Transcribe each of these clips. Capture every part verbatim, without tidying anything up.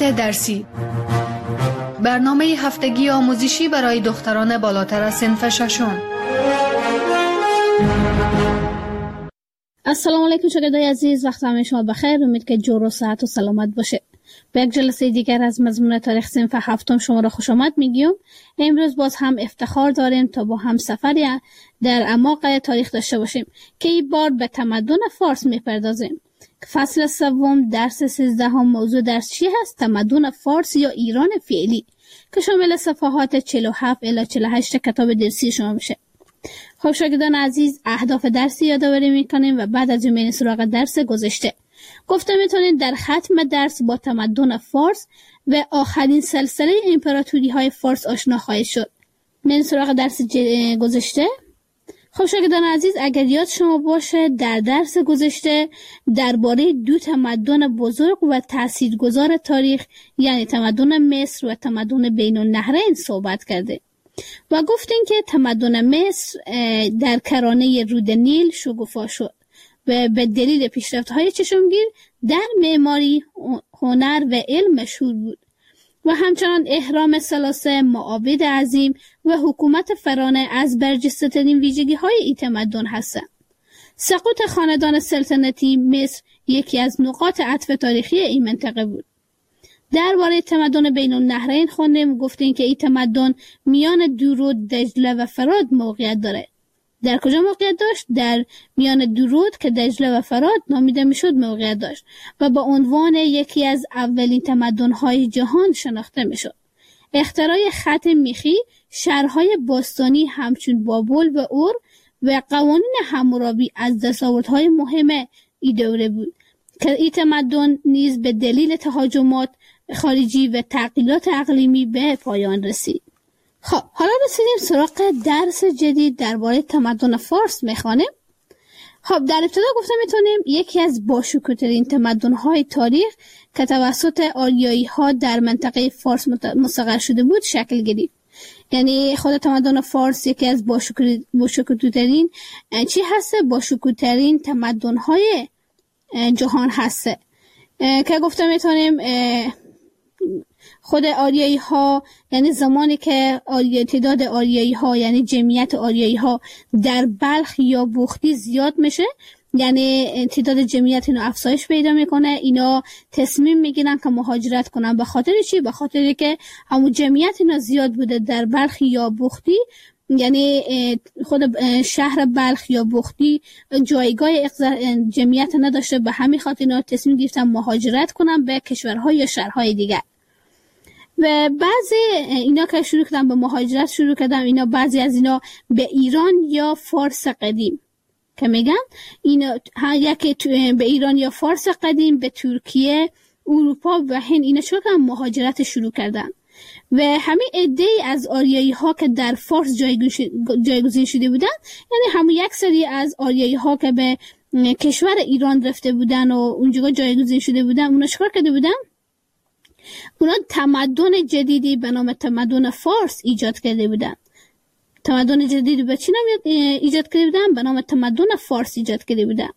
فصل درسی، برنامه هفتگی آموزشی برای دختران بالاتر از صنف ششم. السلام علیکم شاگردای عزیز، وقت همه شما بخیر. امید که جور و صحت و سلامت باشه. به یک جلسه دیگر از مضمون تاریخ صنف هفتم شما را خوش آمد میگیم. امروز باز هم افتخار داریم تا با هم سفری در اعماق تاریخ داشته باشیم که این بار به تمدن فارس میپردازیم. فصل سوم درس سیزده هم موضوع درس چی هست؟ تمدن فارس یا ایران فعلی که شامل صفحات چهل و هفت الی چهل و هشت کتاب درسی شما میشه. خب شاگردان عزیز، اهداف درسی یادآوری میکنیم و بعد از این سراغ درس گذشته. گفته میتونید در ختم درس با تمدن فارس و آخرین سلسله امپراتوری های فارس آشنا خواهید شد. من سراغ درس گذشته. خب شاگردان عزیز، اگر یاد شما باشه در درس گذشته درباره دو تمدن بزرگ و تاثیرگذار تاریخ یعنی تمدن مصر و تمدن بین النهرین صحبت کرده و گفتیم که تمدن مصر در کرانه رود نیل شکوفا شد و به دلیل پیشرفت‌های چشمگیر در معماری، هنر و علم مشهور بود و همچنان اهرام ثلاثه، معابد عظیم و حکومت فرانه از برجسته‌ترین ویژگی‌های این تمدن هستند. سقوط خاندان سلطنتی مصر یکی از نقاط عطف تاریخی این منطقه بود. درباره تمدن بین النهرین خوندیم، گفتیم که این تمدن میان دورود، دجله و فرات موقعیت داره. در کجا موقعیت داشت؟ در میان دورود که دجله و فرات نامیده میشد موقعیت داشت و با عنوان یکی از اولین تمدن‌های جهان شناخته میشد. اختراع خط میخی، شهرهای باستانی همچون بابل و اور و قوانین حمورابی از دستاوردهای مهم این دوره بود که این تمدن نیز به دلیل تهاجمات خارجی و تغییرات اقلیمی به پایان رسید. خب حالا رسیدیم سراغ درس جدید درباره تمدن فارس میخوانیم. خب در ابتدا گفتم میتونیم یکی از باشکوه‌ترین تمدن‌های تاریخ که توسط آریایی‌ها در منطقه فارس مستقر شده بود شکل گرفت. یعنی خود تمدن فارس یکی از باشکوه‌ترین چی هست؟ باشکوه‌ترین تمدن‌های جهان هست که گفتم میتونیم خود آریایی ها، یعنی زمانی که آری... تعداد آریایی ها یعنی جمعیت آریایی ها در بلخ یا بختی زیاد میشه، یعنی تعداد جمعیت اینو افزایش پیدا میکنه، اینا تصمیم میگیرن که مهاجرت کنن. به خاطر چی؟ به خاطر که همون جمعیت اینا زیاد بوده در بلخ یا بختی، یعنی خود شهر بلخ یا بختی جایگاه جمعیت نداشته، به همین خاطر اینا تصمیم گرفتن مهاجرت کنن به کشورهای یا شهرهای دیگر. و بعضی اینا که شروع کردن به مهاجرت شروع کردن اینا بعضی از اینا به ایران یا فارس قدیم که میگن اینا یکی به ایران یا فارس قدیم، به ترکیه، اروپا و هند اینا شروع کردن مهاجرت شروع کردن و همین عده‌ای از آریایی ها که در فارس جایگزین شده بودن، یعنی همون یک سری از آریایی ها که به کشور ایران رفته بودن و اونجا جایگزین شده بودن، اونا چیکار کرده بودن؟ اونا تمدن جدیدی به نام تمدن فارس ایجاد کرده بودن. تمدن جدیدی به چی نام ایجاد کرده بودن؟ به نام تمدن فارس ایجاد کرده بودن.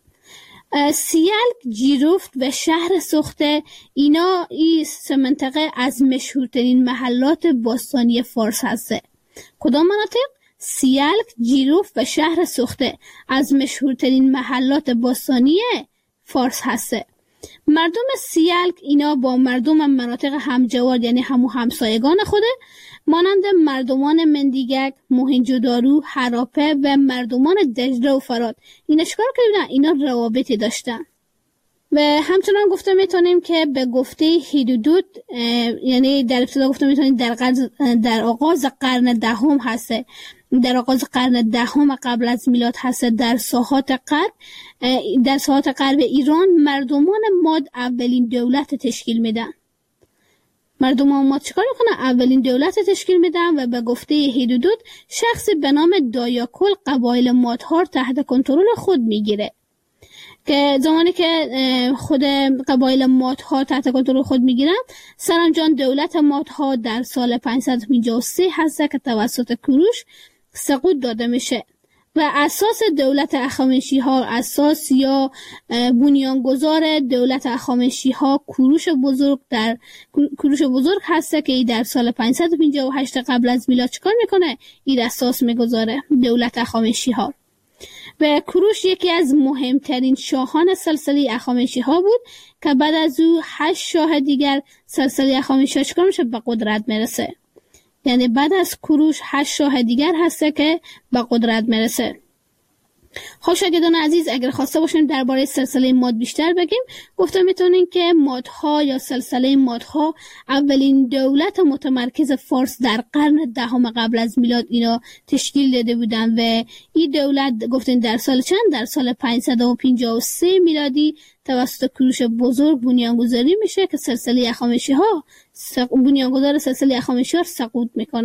سیلک، جیرفت و شهر سخته اینا این سه منطقه از مشهورترین محلات باستانی فارس هسته. کدام مناطق؟ سیلک، جیرفت و شهر سخته از مشهورترین محلات باستانی فارس هسته. مردم سیلک اینا با مردم مناطق همجوار یعنی همو همسایگان خوده مانند مردمان مندیگک، موهنجودارو، هراپه و مردمان دجله و فرات اینا چیکار کردن؟ اینا روابطی داشتن. و همچنان گفته میتونیم که به گفته هیرودوت، یعنی در ابتدا گفته میتونیم در, در آغاز قرن دهم هسته، در آغاز قرن دهم قبل از میلاد هست، در ساحات غرب در ساحات غرب ایران مردمان ماد اولین دولت تشکیل میدن. مردمان ماد چیکار میکنن؟ اولین دولت تشکیل میدن و به گفته هیرودوت شخصی به نام دایاکل قبایل مادها تحت کنترل خود میگیره که زمانی که خود قبایل مادها تحت کنترل خود میگیرن، سرانجام دولت مادها در سال پانصد و پنجاه و سه هست که توسط کوروش سقوط داده میشه و اساس دولت اخامنشی ها، اساس یا بنیانگذار دولت اخامنشی ها کوروش بزرگ در کوروش بزرگ هسته که ای در سال پانصد و پنجاه و هشت قبل از میلاد چکار میکنه؟ این اساس میگذاره دولت اخامنشی ها. و کوروش یکی از مهمترین شاهان سلسله اخامنشی ها بود که بعد از او هشت شاه دیگر سلسله اخامنشی ها چکار میشه؟ به قدرت میرسه. یعنی بعد از کوروش هشت شاه دیگر هسته که به قدرت میرسه. خب شاگردان عزیز، اگر خواسته باشیم درباره سلسله ماد بیشتر بگیم، گفتم میتونین که مادها یا سلسله مادها اولین دولت متمرکز فارس در قرن دهم قبل از میلاد اینا تشکیل داده بودن و این دولت گفتین در سال چند؟ در سال پانصد و پنجاه و سه میلادی توسط کوروش بزرگ بنیانگذاری میشه که سلسله اخامنشی ها بنیانگذار سلسله اخامنشی ها سقوط میکنه.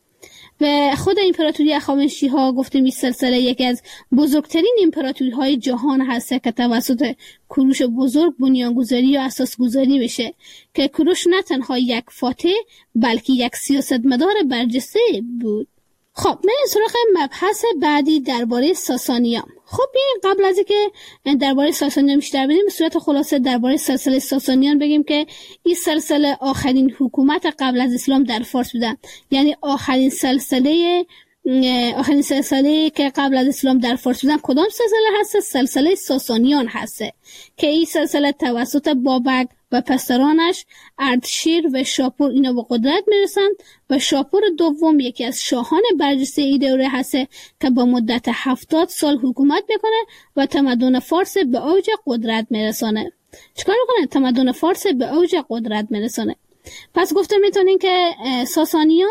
و خود امپراتوری اخامنشی ها گفتیم این سلسله یکی از بزرگترین امپراتوری های جهان هست که توسط کوروش بزرگ بنیانگذاری و اساس گذاری میشه که کوروش نه تنها یک فاتح بلکه یک سیاستمدار برجسته بود. خب من سراغ مبحث بعدی درباره ساسانیان. خب بیاین قبل از اینکه درباره ساسانیان بیشتر بدیم به صورت خلاصه درباره سلسله ساسانیان بگیم که این سلسله آخرین حکومت قبل از اسلام در فارس بودن، یعنی آخرین سلسله آخرین سلسله که قبل از اسلام در فارس بودن کدام سلسله هست؟ سلسله ساسانیان هست که این سلسله توسط بابک و پسرانش اردشیر و شاپور اینا به قدرت میرسند و شاپور دوم یکی از شاهان برجسته این دوره هست که با مدت هفتاد سال حکومت میکنه و تمدن فارس به اوج قدرت میرسانه. چیکار میکنه؟ تمدن فارس به اوج قدرت میرسانه. پس گفته میتونین که ساسانیان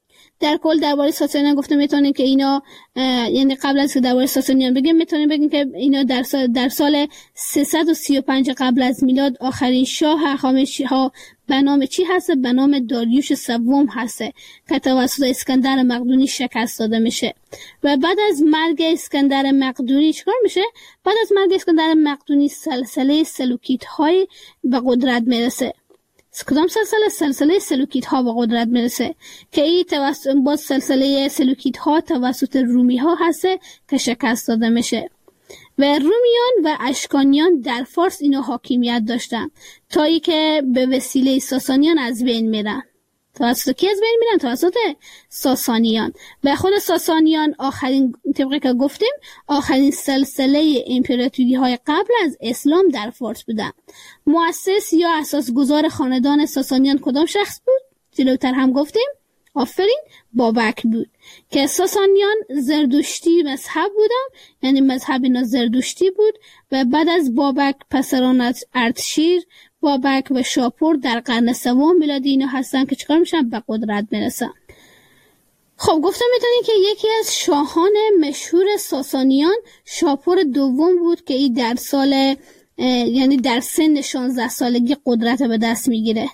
در کل درباره ساسانیان گفته میتونین که اینا یعنی قبل از که درباره ساسانیان بگیم میتونین بگیم که اینا در سال در سال سیصد و سی و پنج قبل از میلاد آخرین شاه اخامنشی ها به نام چی هست؟ به نام داریوش سوم هست که توسط اسکندر مقدونی شکست داده میشه. و بعد از مرگ اسکندر مقدونی چیکار میشه؟ بعد از مرگ اسکندر مقدونی سلسله سلوکیت های به قدرت میرسه. کدام سلسله؟ سلسله سلوکیت ها به قدرت میرسه که این توسط باز سلسله سلوکیت ها توسط رومی ها هست که شکست داده میشه. و رومیان و اشکانیان در فارس اینا حاکمیت داشتن تا ای که به وسیله ساسانیان از بین میرن. توسط کی از بین میرن؟ توسط ساسانیان. و خود ساسانیان آخرین طبقه که گفتیم آخرین سلسله امپراتوری های قبل از اسلام در فارس بودن. مؤسس یا اساسگذار خاندان ساسانیان کدام شخص بود؟ جلوتر هم گفتیم آفرین بابک بود که ساسانیان زردشتی مذهب بودن، یعنی مذهب اینا زردشتی بود و بعد از بابک پسران اردشیر بابک و شاپور در قرن سوم میلادی اینا هستن که چیکار میشن؟ به قدرت میرسن. خب گفتم میتونین که یکی از شاهان مشهور ساسانیان شاپور دوم بود که این در سال یعنی در سن شانزده سالگی قدرت به دست میگیره.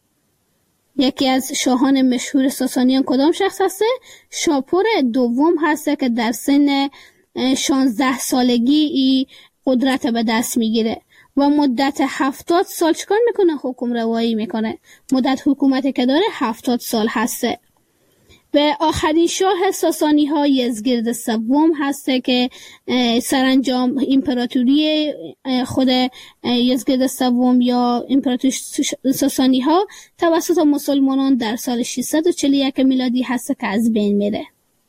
یکی از شاهان مشهور ساسانیان کدام شخص هسته؟ شاپور دوم هسته که در سن شانزده سالگی ای قدرت به دست میگیره و مدت هفتاد سال چکار میکنه؟ حکم روایی میکنه. مدت حکومتی که داره هفتاد سال هسته. و آخرین شاه ساسانی ها یزگرد سوم هسته که سرانجام امپراتوری خود یزگرد سوم یا امپراتوری ساسانی ها توسط مسلمانان در سال ششصد و چهل و یک میلادی هسته که از بین میره.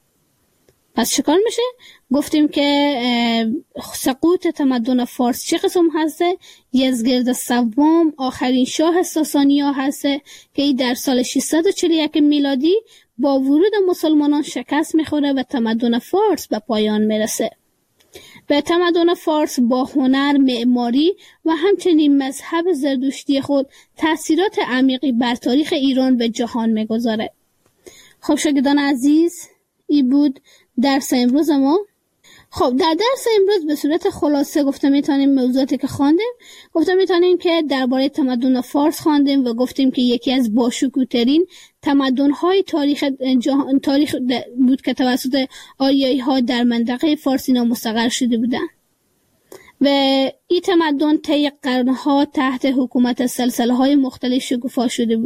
پس چکار میشه؟ گفتیم که سقوط تمدن فارس چه قسم هسته؟ یزگرد سوم آخرین شاه ساسانی ها هسته که ای در سال ششصد و چهل و یک میلادی با ورود مسلمانان شکست میخوره و تمدن فارس به پایان میرسه. به تمدن فارس با هنر، معماری و همچنین مذهب زردشتی خود تأثیرات عمیقی بر تاریخ ایران و جهان میگذاره. خب شاگردان عزیز، این بود درس امروز ما. خب در درس امروز به صورت خلاصه گفتم میتونیم موضوعاتی که خواندیم گفتم میتونیم که درباره تمدن فارس خواندیم و گفتیم که یکی از باشکوه‌ترین تمدن‌های تاریخ جهان تاریخ بود که توسط آریایی‌ها در منطقه فارس اینا مستقر شده بودند و این تمدن طی قرن‌ها تحت حکومت سلسله‌های مختلف شکوفا شده بود.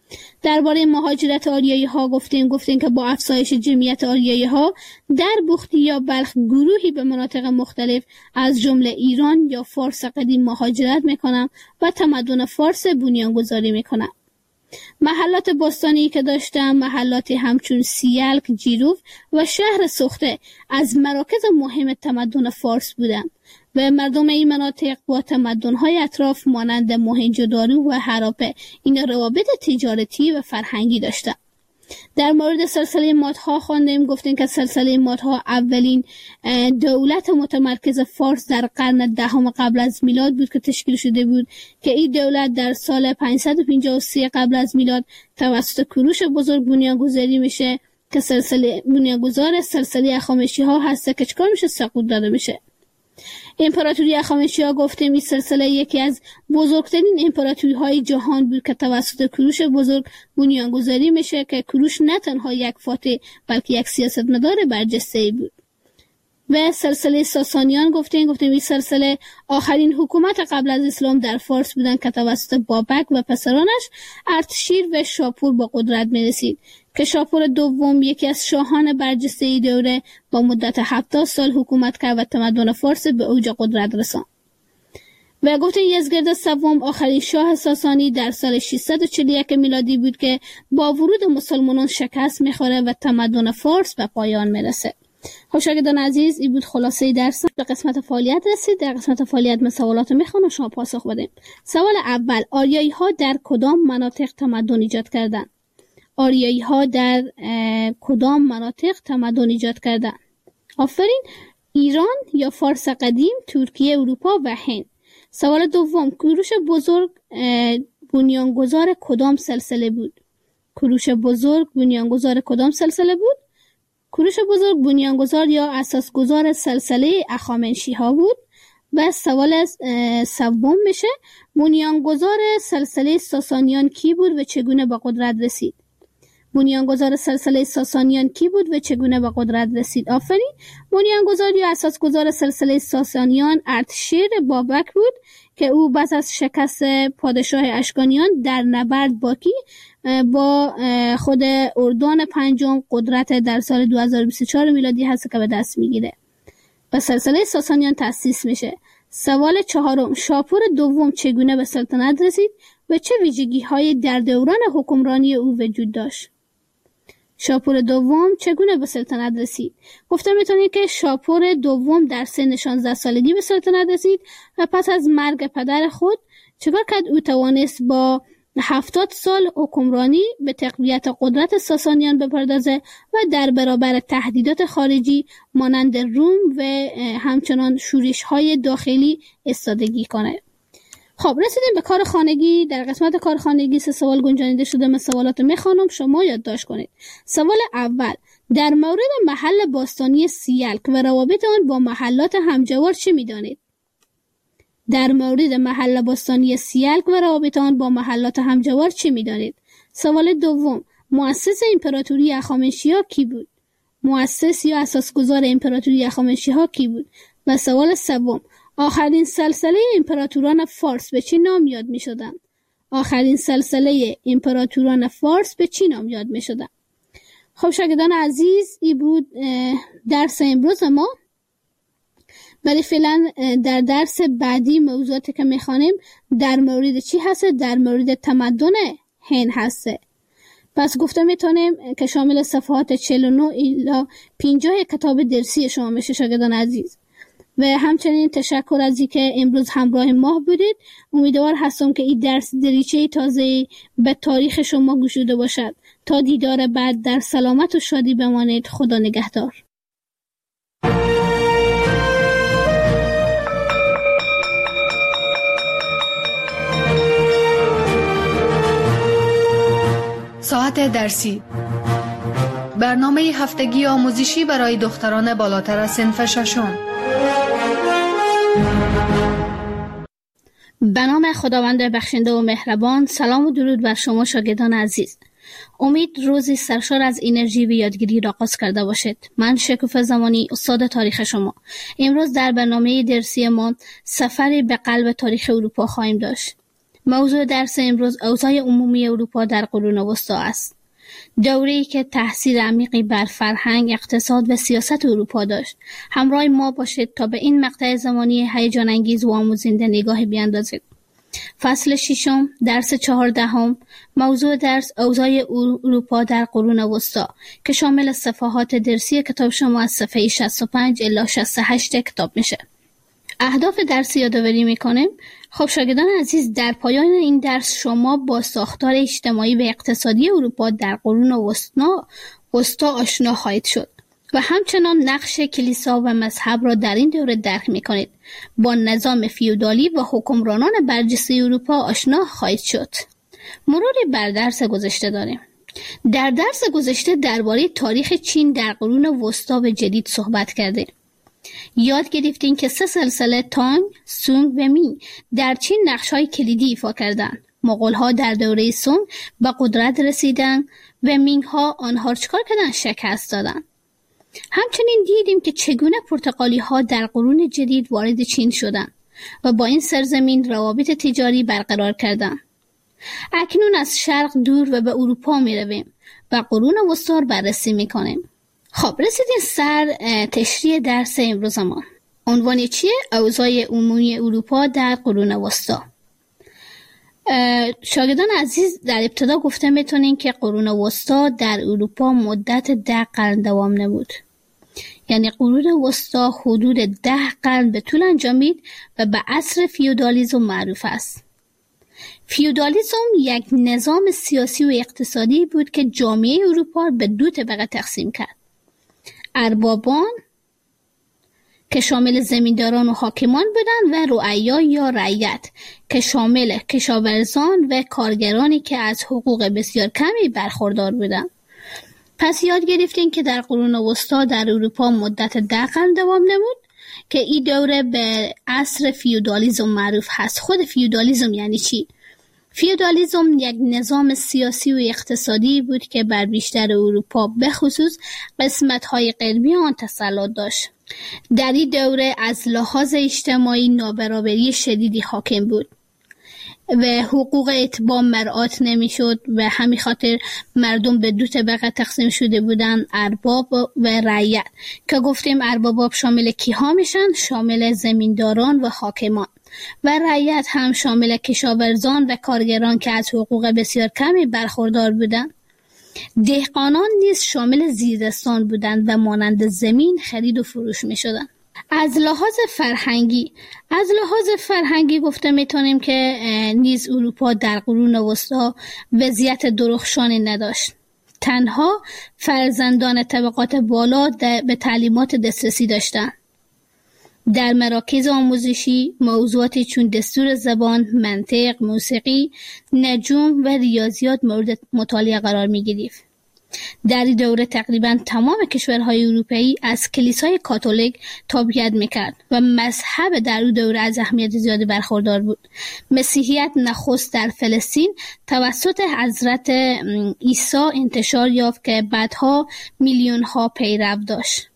درباره مهاجرت آریایی ها گفتیم گفتیم که با افزایش جمعیت آریایی ها در بختی یا بلخ گروهی به مناطق مختلف از جمله ایران یا فارس قدیم مهاجرت میکنن و تمدن فارس بنیانگذاری میکنن. محلات باستانی که داشتم محلاتی همچون سیلک، جیروف و شهر سخته از مراکز مهم تمدن فارس بودند و مردم این مناطق با تمدن‌های اطراف مانند موهنجودارو و هراپه این روابط تجارتی و فرهنگی داشتند. در مورد سلسله مادها خواندیم گفتیم که سلسله مادها اولین دولت متمرکز فارس در قرن دهم قبل از میلاد بود که تشکیل شده بود که این دولت در سال پانصد و پنجاه و سه قبل از میلاد توسط کوروش بزرگ بنیانگذاری میشه که سلسله بنیانگذار سلسله هخامنشی ها هست که چکار میشه سقوط داده میشه. امپراتوری هخامنشی ها گفتیم این سلسله یکی از بزرگترین امپراتوری های جهان بود که توسط کوروش بزرگ بنیانگذاری میشه که کوروش نه تنها یک فاتح بلکه یک سیاستمدار برجسته بود. و سلسله ساسانیان گفتیم گفتیم این سلسله آخرین حکومت قبل از اسلام در فارس بودن که توسط بابک و پسرانش ارتشیر و شاپور با قدرت میرسید که شاپور دوم یکی از شاهان برجسته دوره با مدت هفتاد سال حکومت کرد و تمدن فارس به اوج قدرت رساند. و گفتیم یزدگرد سوم آخرین شاه ساسانی در سال ششصد و چهل و یک میلادی بود که با ورود مسلمانان شکست میخوره و تمدن فارس به پایان میرسه. خب شاگردان عزیز این بود خلاصه درس. به قسمت فعالیت رسید. در قسمت فعالیت من سوالات میخوام و شما پاسخ بدیم. سوال اول، آریایی ها در کدام مناطق تمدن ایجاد کردند؟ آریایی ها در کدام مناطق تمدن ایجاد کردند؟ آفرین. ایران یا فارس قدیم، ترکیه، اروپا و هند. سوال دوم، کوروش بزرگ بنیانگذار کدام سلسله بود؟ کوروش بزرگ بنیانگذار کدام سلسله بود؟ کوروش بزرگ بنیانگذار یا اساسگذار سلسله هخامنشی ها بود. و سوال سوم میشه بنیانگذار سلسله ساسانیان کی بود و چگونه به قدرت رسید؟ بنیانگذار سلسله ساسانیان کی بود و چگونه به قدرت رسید؟ آفرین. بنیانگذار یا اساسگذار سلسله ساسانیان ارتشیر بابک بود که او بعد از شکست پادشاه اشکانیان در نبرد باکی با خود اردان پنجم قدرت در سال دو هزار و بیست و چهار میلادی هست که به دست میگیره و سلسله ساسانیان تأسیس میشه. سوال چهارم، شاپور دوم چگونه به سلطنت رسید و چه ویژگی های در دوران حکمرانی او وجود داشت؟ شاپور دوم چگونه به سلطنت رسید؟ گفته میتونید که شاپور دوم در سن شانزده سالگی به سلطنت رسید و پس از مرگ پدر خود چکار کرد؟ او توانست با هفتاد سال حکمرانی به تقویت قدرت ساسانیان بپردازه و در برابر تهدیدات خارجی مانند روم و همچنان شورش های داخلی ایستادگی کنه. خب رسیدیم به کار خانگی. در قسمت کار خانگی سه سوال گنجانیده شده. من سوالات میخوانم، شما یادداشت کنید. سوال اول، در مورد محل باستانی سیلک و روابط آن با محلات همجوار چه میدانید؟ در مورد محل باستانی سیلک و روابط آن با محلات همجوار چه میدانید؟ سوال دوم، مؤسس امپراتوری هخامنشی‌ها کی بود؟ مؤسس یا اساسگذار امپراتوری هخامنشی‌ها کی بود؟ و سوال سوم، آخرین سلسله امپراتوران فارس به چه نام یاد می شدن؟ آخرین سلسله امپراتوران فارس به چه نام یاد می شدن؟ خب شاگردان عزیز این بود درس امروز ما. ولی فعلا در درس بعدی موضوعاتی که می خوانیم در مورد چی هست؟ در مورد تمدن هند هست. پس گفته میتونیم که شامل صفحات چهل و نه الی پنجاه کتاب درسی شما میشه شاگردان عزیز. و همچنین تشکر از اینکه امروز همراه ما بودید. امیدوار هستم که این درس دریچه تازه به تاریخ شما گشوده باشد. تا دیدار بعد در سلامت و شادی بمانید. خدا نگهدار. ساعت درسی، برنامه هفتگی آموزشی برای دختران بالاتر از صنف ششم. به نام خداوند بخشنده و مهربان. سلام و درود بر شما شاگردان عزیز. امید روزی سرشار از انرژی و یادگیری را آغاز کرده باشید. من شکوفه زمانی، استاد تاریخ شما. امروز در برنامه درسی ما سفری به قلب تاریخ اروپا خواهیم داشت. موضوع درس امروز اوضاع عمومی اروپا در قرون وسطی است. دوره‌ای که تأثیر عمیقی بر فرهنگ، اقتصاد و سیاست اروپا داشت. همراه ما باشید تا به این مقطع زمانی هیجان انگیز و آموزنده نگاهی بیاندازید. فصل ششم، درس چهاردهم. موضوع درس اوضاع اروپا در قرون وسطی که شامل صفحات درسی کتاب شما از صفحه شصت و پنج الی شصت و هشت کتاب میشه. اهداف درس یادآوری میکنیم. خب شاگردان عزیز، در پایان این درس شما با ساختار اجتماعی و اقتصادی اروپا در قرون وسطی آشنا خواهید شد و همچنان نقش کلیسا و مذهب را در این دوره درک میکنید. با نظام فیودالی و حکمرانان برجسته اروپا آشنا خواهید شد. مروری بر درس گذشته داریم. در درس گذشته درباره تاریخ چین در قرون وسطی و جدید صحبت کردیم. یاد گرفتین که سه سلسله تانگ، سونگ و مینگ در چین نقش‌های کلیدی ایفا کردند. مغول‌ها در دوره سونگ به قدرت رسیدند و مینگ‌ها آنها را چکار کردند؟ شکست دادند. همچنین دیدیم که چگونه پرتغالی‌ها در قرون جدید وارد چین شدند و با این سرزمین روابط تجاری برقرار کردند. اکنون از شرق دور و به اروپا می‌رویم و قرون وسطی را بررسی می‌کنیم. خب رسیدیم سر تشریح درس امروز ما. عنوان چیه؟ اوضاع عمومی اروپا در قرون وسطی. شاگردان عزیز، در ابتدا گفته میتونین که قرون وسطی در اروپا مدت ده قرن دوام نمود. یعنی قرون وسطی حدود ده قرن به طول انجامید و به عصر فیودالیسم معروف است. فیودالیسم یک نظام سیاسی و اقتصادی بود که جامعه اروپا به دو طبقه تقسیم کرد. اربابان که شامل زمینداران و حاکمان بودند و رعایا یا رعیت که شامل کشاورزان و کارگرانی که از حقوق بسیار کمی برخوردار بودند. پس یاد گرفتیم که در قرون وسطی در اروپا مدت ده قرن دوام نمود که این دوره به عصر فیودالیسم معروف هست. خود فیودالیسم یعنی چی؟ فیودالیسم یک نظام سیاسی و اقتصادی بود که بر بیشتر اروپا به خصوص قسمت‌های غربی آن تسلط داشت. در این دوره از لحاظ اجتماعی نابرابری شدیدی حاکم بود و حقوق اتباع مراعات نمی‌شد و همین خاطر مردم به دو طبقه تقسیم شده بودند، ارباب و رعیت، که گفتیم ارباب شامل کیها میشن؟ شامل زمینداران و حاکمان، و رعیت هم شامل کشاورزان و کارگران که از حقوق بسیار کمی برخوردار بودند. دهقانان نیز شامل زیردستان بودند و مانند زمین خرید و فروش می شدند. از لحاظ فرهنگی از لحاظ فرهنگی گفته میتونیم که نیز اروپا در قرون وسطی وضعیت درخشانی نداشت. تنها فرزندان طبقات بالا به تعلیمات دسترسی داشتند. در مراکز آموزشی موضوعاتی چون دستور زبان، منطق، موسیقی، نجوم و ریاضیات مورد مطالعه قرار می گرفت. در این دوره تقریبا تمام کشورهای اروپایی از کلیسای کاتولیک تابعیت میکرد و مذهب در اون دوره از اهمیت زیادی برخوردار بود. مسیحیت نخست در فلسطین توسط حضرت عیسی انتشار یافت که بعدها میلیون ها پیرو داشت.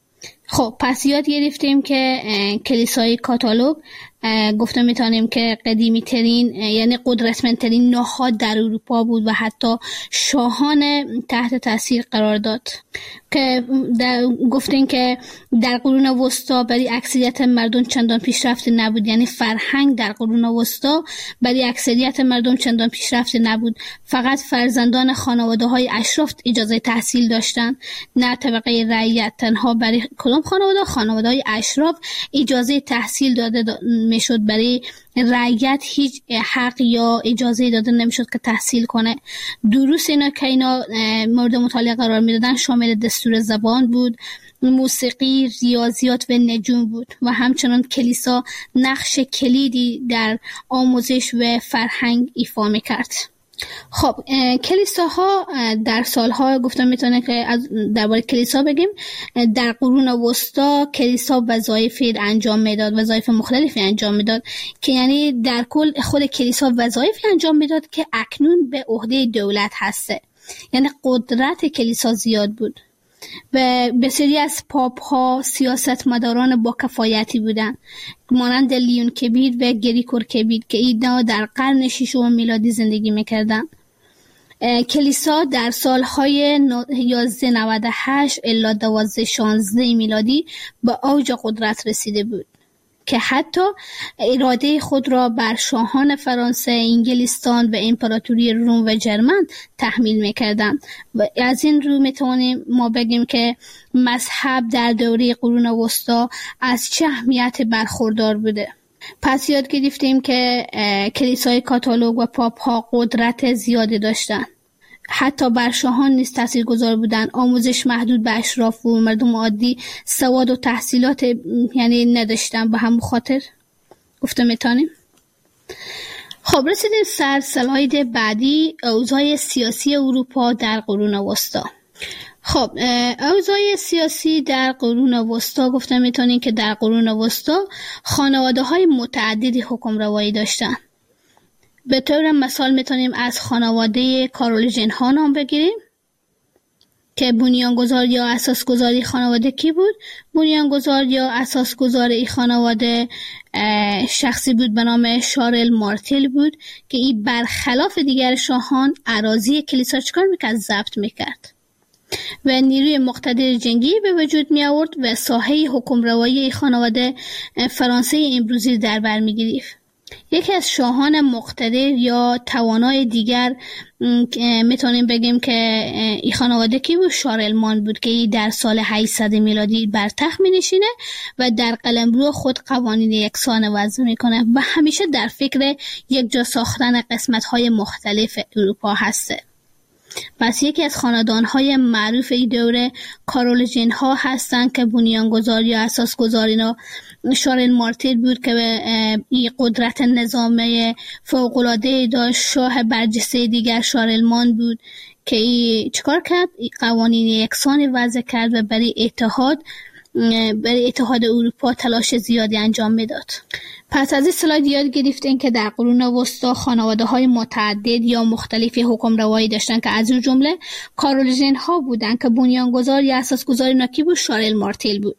خب پس یاد گرفتیم که کلیسای کاتولیک گفته میتونیم که قدیمی ترین یعنی قدرتمندترین نهاد در اروپا بود و حتی شاهان تحت تاثیر قرار داد. که گفتیم که در قرون وسطی برای اکثریت مردم چندان پیشرفته نبود، یعنی فرهنگ در قرون وسطی برای اکثریت مردم چندان پیشرفته نبود. فقط فرزندان خانواده های اشراف اجازه تحصیل داشتند، نه طبقه رعیت. تنها برای کدام خانواده؟ خانواده های اشراف اجازه تحصیل داده دا میشد. برای رعیت هیچ حق یا اجازه داده نمیشد که تحصیل کنه. دروس اینا که اینا مورد مطالعه قرار میدادن شامل دستور زبان بود، موسیقی، ریاضیات و نجوم بود و همچنان کلیسا نقش کلیدی در آموزش و فرهنگ ایفا میکرد. خب کلیساها در سالها گفتم میتونه که از درباره کلیسا بگیم. در قرون وسطی کلیسا وظایفی انجام میداد، وظایف مختلفی انجام میداد که یعنی در کل خود کلیسا وظایفی انجام میداد که اکنون به عهده دولت هسته. یعنی قدرت کلیسا زیاد بود. و بسیاری از پاپ ها سیاستمداران با کفایتی بودند مانند لیون کبیر و گریگور کبیر که اینا در قرن ششم میلادی زندگی میکردند. کلیسا در سالهای یازده نود و هشت الی دوازده شانزده میلادی به اوج قدرت رسیده بود که حتی اراده خود را بر شاهان فرانسه، انگلستان و امپراتوری روم و جرمن تحمیل می‌کردند و از این رو میتوانیم ما بگیم که مذهب در دوره قرون وسطا از چه اهمیت برخوردار بوده. پس یاد گرفتیم که کلیسای کاتولیک و پاپ ها قدرت زیادی داشتند. حتی بر شاهان نیز تاثیرگذار بودند. آموزش محدود به اشراف و مردم عادی سواد و تحصیلات یعنی نداشتن. به هم خاطر گفته میتونیم. خب رسیدیم سر سلاید بعدی، اوضاع سیاسی اروپا در قرون وسطا. خب اوضاع سیاسی در قرون وسطا گفته میتونیم که در قرون وسطا خانواده های متعددی حکم روایی داشتن. به طور مثال میتونیم از خانواده کارولینژین ها نام بگیریم که بنیانگذار یا اساسگذاری خانواده کی بود؟ بنیانگذار یا اساسگذار این خانواده شخصی بود به نام شارل مارتل بود که این برخلاف دیگر شاهان اراضی کلیسا چکار میکرد؟ ضبط میکرد و نیروی مقتدر جنگی به وجود می آورد و ساحه حکمروایی این خانواده فرانسه امروزی در بر می گرفت. یکی از شاهان مقتدر یا توانای دیگر میتونیم بگیم که این خانواده کی بود؟ شارلمان بود که در سال هشتصد میلادی بر تخت می نشینه و در قلمرو خود قوانین یکسان وضع میکنه و همیشه در فکر یک جا ساختن قسمت های مختلف اروپا هسته. پس یکی از خاندان‌های معروف این دوره کارولینژین ها هستند که بنیانگذار یا اساسگذار اینا شارل مارتل بود که این قدرت نظامی فوق‌العاده داشت. شاه برجسته دیگر شارلمان بود که این چیکار کرد؟ این قوانین یکسان وضع کرد و برای اتحاد برای اتحاد اروپا تلاش زیادی انجام میداد. پس از این سلاید یاد گرفتین که در قرون وسطا خانواده های متعدد یا مختلفی حکم روایی داشتن که از اون جمله کارولینژین ها بودن که بنیانگذار یا اساسگذار اینا کی بود؟ شارل مارتل بود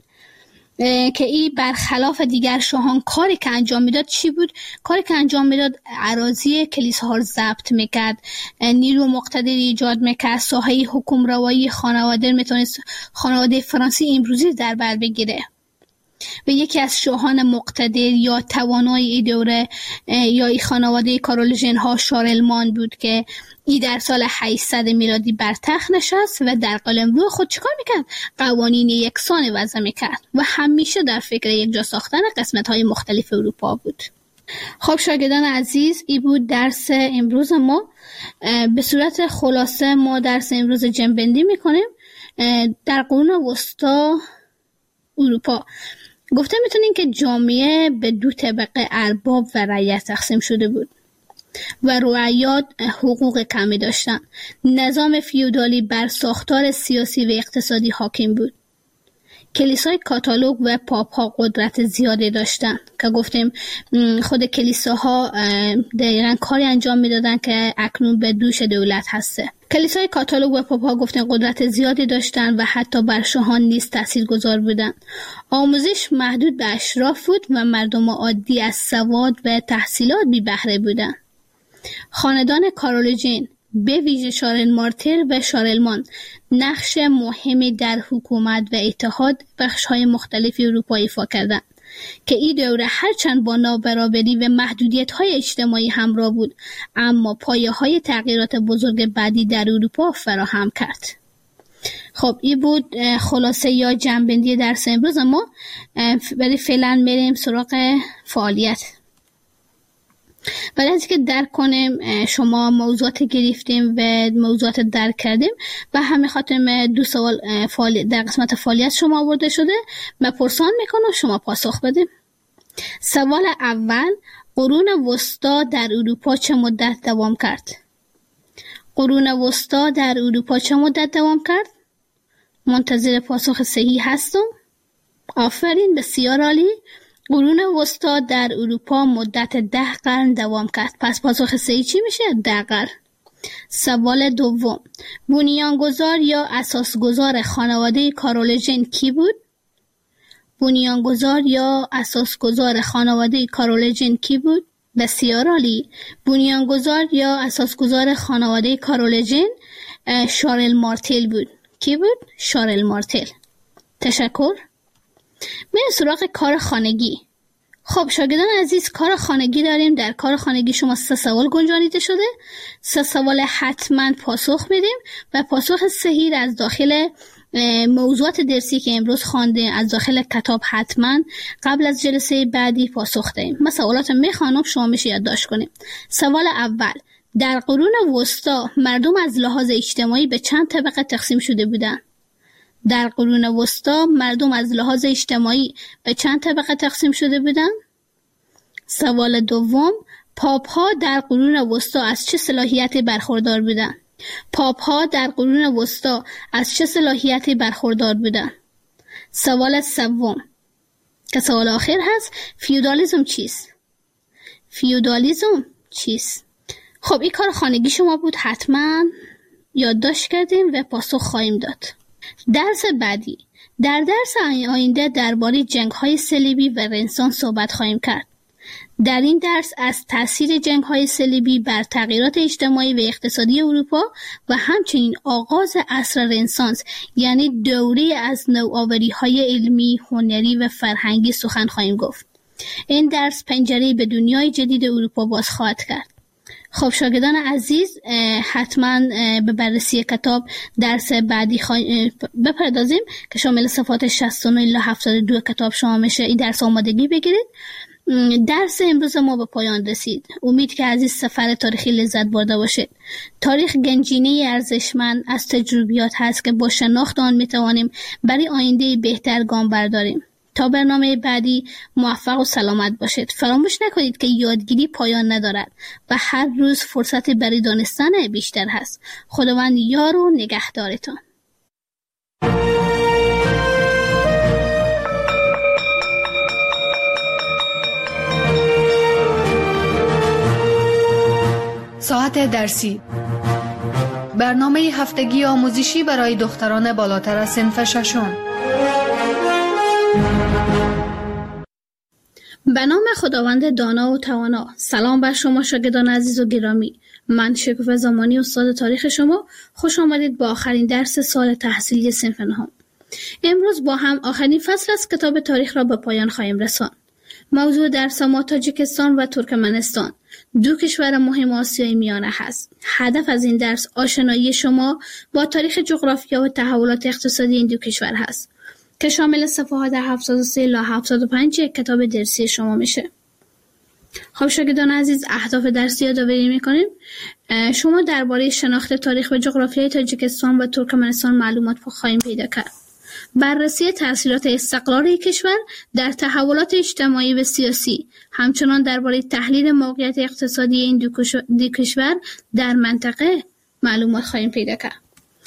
که این برخلاف دیگر شاهان کاری که انجام میداد چی بود؟ کاری که انجام میداد اراضی کلیساها رو ضبط میکرد، نیرو مقتدر ایجاد میکرد، ساحه حکم روایی خانواده میتونست خانواده فرانسه امروزی در بر بگیره و یکی از شاهان مقتدر یا توانای این دوره یا این خانواده کارولینژین ها شارلمان بود که ای در سال هشتصد میلادی بر تخت نشست و در قلمرو خود چیکار میکرد؟ قوانین یکسان وضع میکرد و همیشه در فکر یک جا ساختن قسمت های مختلف اروپا بود. خب شاگردان عزیز، این بود درس امروز ما. به صورت خلاصه ما درس امروز جمع‌بندی میکنیم. در قرون وسطا اروپا گفته میتونیم که جامعه به دو طبقه ارباب و رعیت تقسیم شده بود و رعیات حقوق کمی داشتند. نظام فیودالی بر ساختار سیاسی و اقتصادی حاکم بود. کلیسای کاتولیک و پاپ ها قدرت زیادی داشتند که گفتیم خود کلیساها دقیقاً کاری انجام میدادن که اکنون به دوش دولت هسته. کلیسای کاتولیک و پاپ ها گفتیم قدرت زیادی داشتند و حتی بر شاهان نیز تاثیرگذار بودند. آموزش محدود به اشراف بود و مردم عادی از سواد و تحصیلات بی بهره بودند. خاندان کارولینژین به ویژه شارل مارتل و شارلمان نقش مهمی در حکومت و اتحاد بخش‌های مختلف اروپا ایفا کردند که این دوره هرچند با نابرابری و محدودیت‌های اجتماعی همراه بود اما پایه‌های تغییرات بزرگ بعدی در اروپا فراهم کرد. خب این بود خلاصه یا جمع‌بندی درس امروز ما. برای فعلا میریم سراغ فعالیت. بعد از اینکه درک کنیم شما موضوعات گرفتیم و موضوعات درک کردیم و همه خاطر دو سوال در قسمت فعالیت شما آورده شده من پرسان میکنم شما پاسخ بدیم. سوال اول، قرون وسطا در اروپا چه مدت دوام کرد؟ قرون وسطا در اروپا چه مدت دوام کرد؟ منتظر پاسخ صحیح هستم. آفرین، بسیار عالی. قرون وسطا در اروپا مدت ده قرن دوام کرد. پس پاسخ صحیح چی میشه؟ ده قرن. سوال دوم، بنیانگذار یا اساسگذار خانواده کارولوژن کی بود؟ بنیانگذار یا اساسگذار خانواده کارولوژن کی بود؟ بسیار عالی. بنیانگذار یا اساسگذار خانواده کارولوژن شارل مارتل بود. کی بود؟ شارل مارتل. تشکر. میریم سراغ کار خانگی. خب شاگردان عزیز، کار خانگی داریم. در کار خانگی شما سه سوال گنجانیده شده. سه سوال حتما پاسخ میدیم و پاسخ صحیح از داخل موضوعات درسی که امروز خوانده از داخل کتاب حتما قبل از جلسه بعدی پاسخ دهیم. من سوالات میخوانم، شما میشه یادداشت کنیم. سوال اول، در قرون وسطا مردم از لحاظ اجتماعی به چند طبقه تقسیم شده بودند؟ در قرون وسطا مردم از لحاظ اجتماعی به چند طبقه تقسیم شده بودند؟ سوال دوم، پاپ ها در قرون وسطا از چه صلاحیتی برخوردار بودند؟ پاپ ها در قرون وسطا از چه صلاحیتی برخوردار بودند؟ سوال سوم که سوال آخر هست، فیودالیسم چیست؟ فیودالیسم چیست؟ خب این کار خانگی شما بود، حتما یادداشت کردیم و پاسخ خواهیم داد. درس بعدی، در درس آینده درباره جنگ‌های صلیبی و رنسانس صحبت خواهیم کرد. در این درس از تأثیر جنگ‌های صلیبی بر تغییرات اجتماعی و اقتصادی اروپا و همچنین آغاز عصر رنسانس یعنی دوره از نوآوری‌های علمی، هنری و فرهنگی سخن خواهیم گفت. این درس پنجره‌ای به دنیای جدید اروپا باز خواهد کرد. خب شاگردان عزیز، حتما به بررسی کتاب درس بعدی بپردازیم که شامل صفحات شصت و نه الی هفتاد و دو کتاب شما میشه. این درس آمادگی بگیرید. درس امروز ما به پایان رسید. امید که از این سفر تاریخی لذت برده باشید. تاریخ گنجینه ارزشمند از تجربیات هست که با شناخت آن میتوانیم برای آینده بهتر گام برداریم. تا برنامه بعدی موفق و سلامت باشید. فراموش نکنید که یادگیری پایان ندارد و هر روز فرصتی برای دانستن بیشتر هست. خداوند یار و نگهدارتان. ساعت درسی، برنامه هفتگی آموزشی برای دختران بالاتر از صنف ششم. به نام خداوند دانا و توانا. سلام بر شما شاگردان عزیز و گرامی. من شکوفه زمانی استاد تاریخ شما. خوش آمدید با آخرین درس سال تحصیلی صنف نهم. امروز با هم آخرین فصل از کتاب تاریخ را به پایان خواهیم رساند. موضوع درس ما تاجیکستان و ترکمنستان، دو کشور مهم آسیای میانه هست. هدف از این درس آشنایی شما با تاریخ جغرافیا و تحولات اقتصادی این دو کشور هست که شامل صفحات هفتاد و سه الی هفتاد و پنج کتاب درسی شما میشه. خب شاگردان عزیز، اهداف درسی یادآوری میکنیم. شما درباره شناخت تاریخ و جغرافیای تاجیکستان و ترکمنستان معلومات خواهیم پیدا کرد. بررسی تأثیرات استقرار یک کشور در تحولات اجتماعی و سیاسی، همچنان درباره تحلیل موقعیت اقتصادی این دو, دو کشور در منطقه معلومات خواهیم پیدا کرد.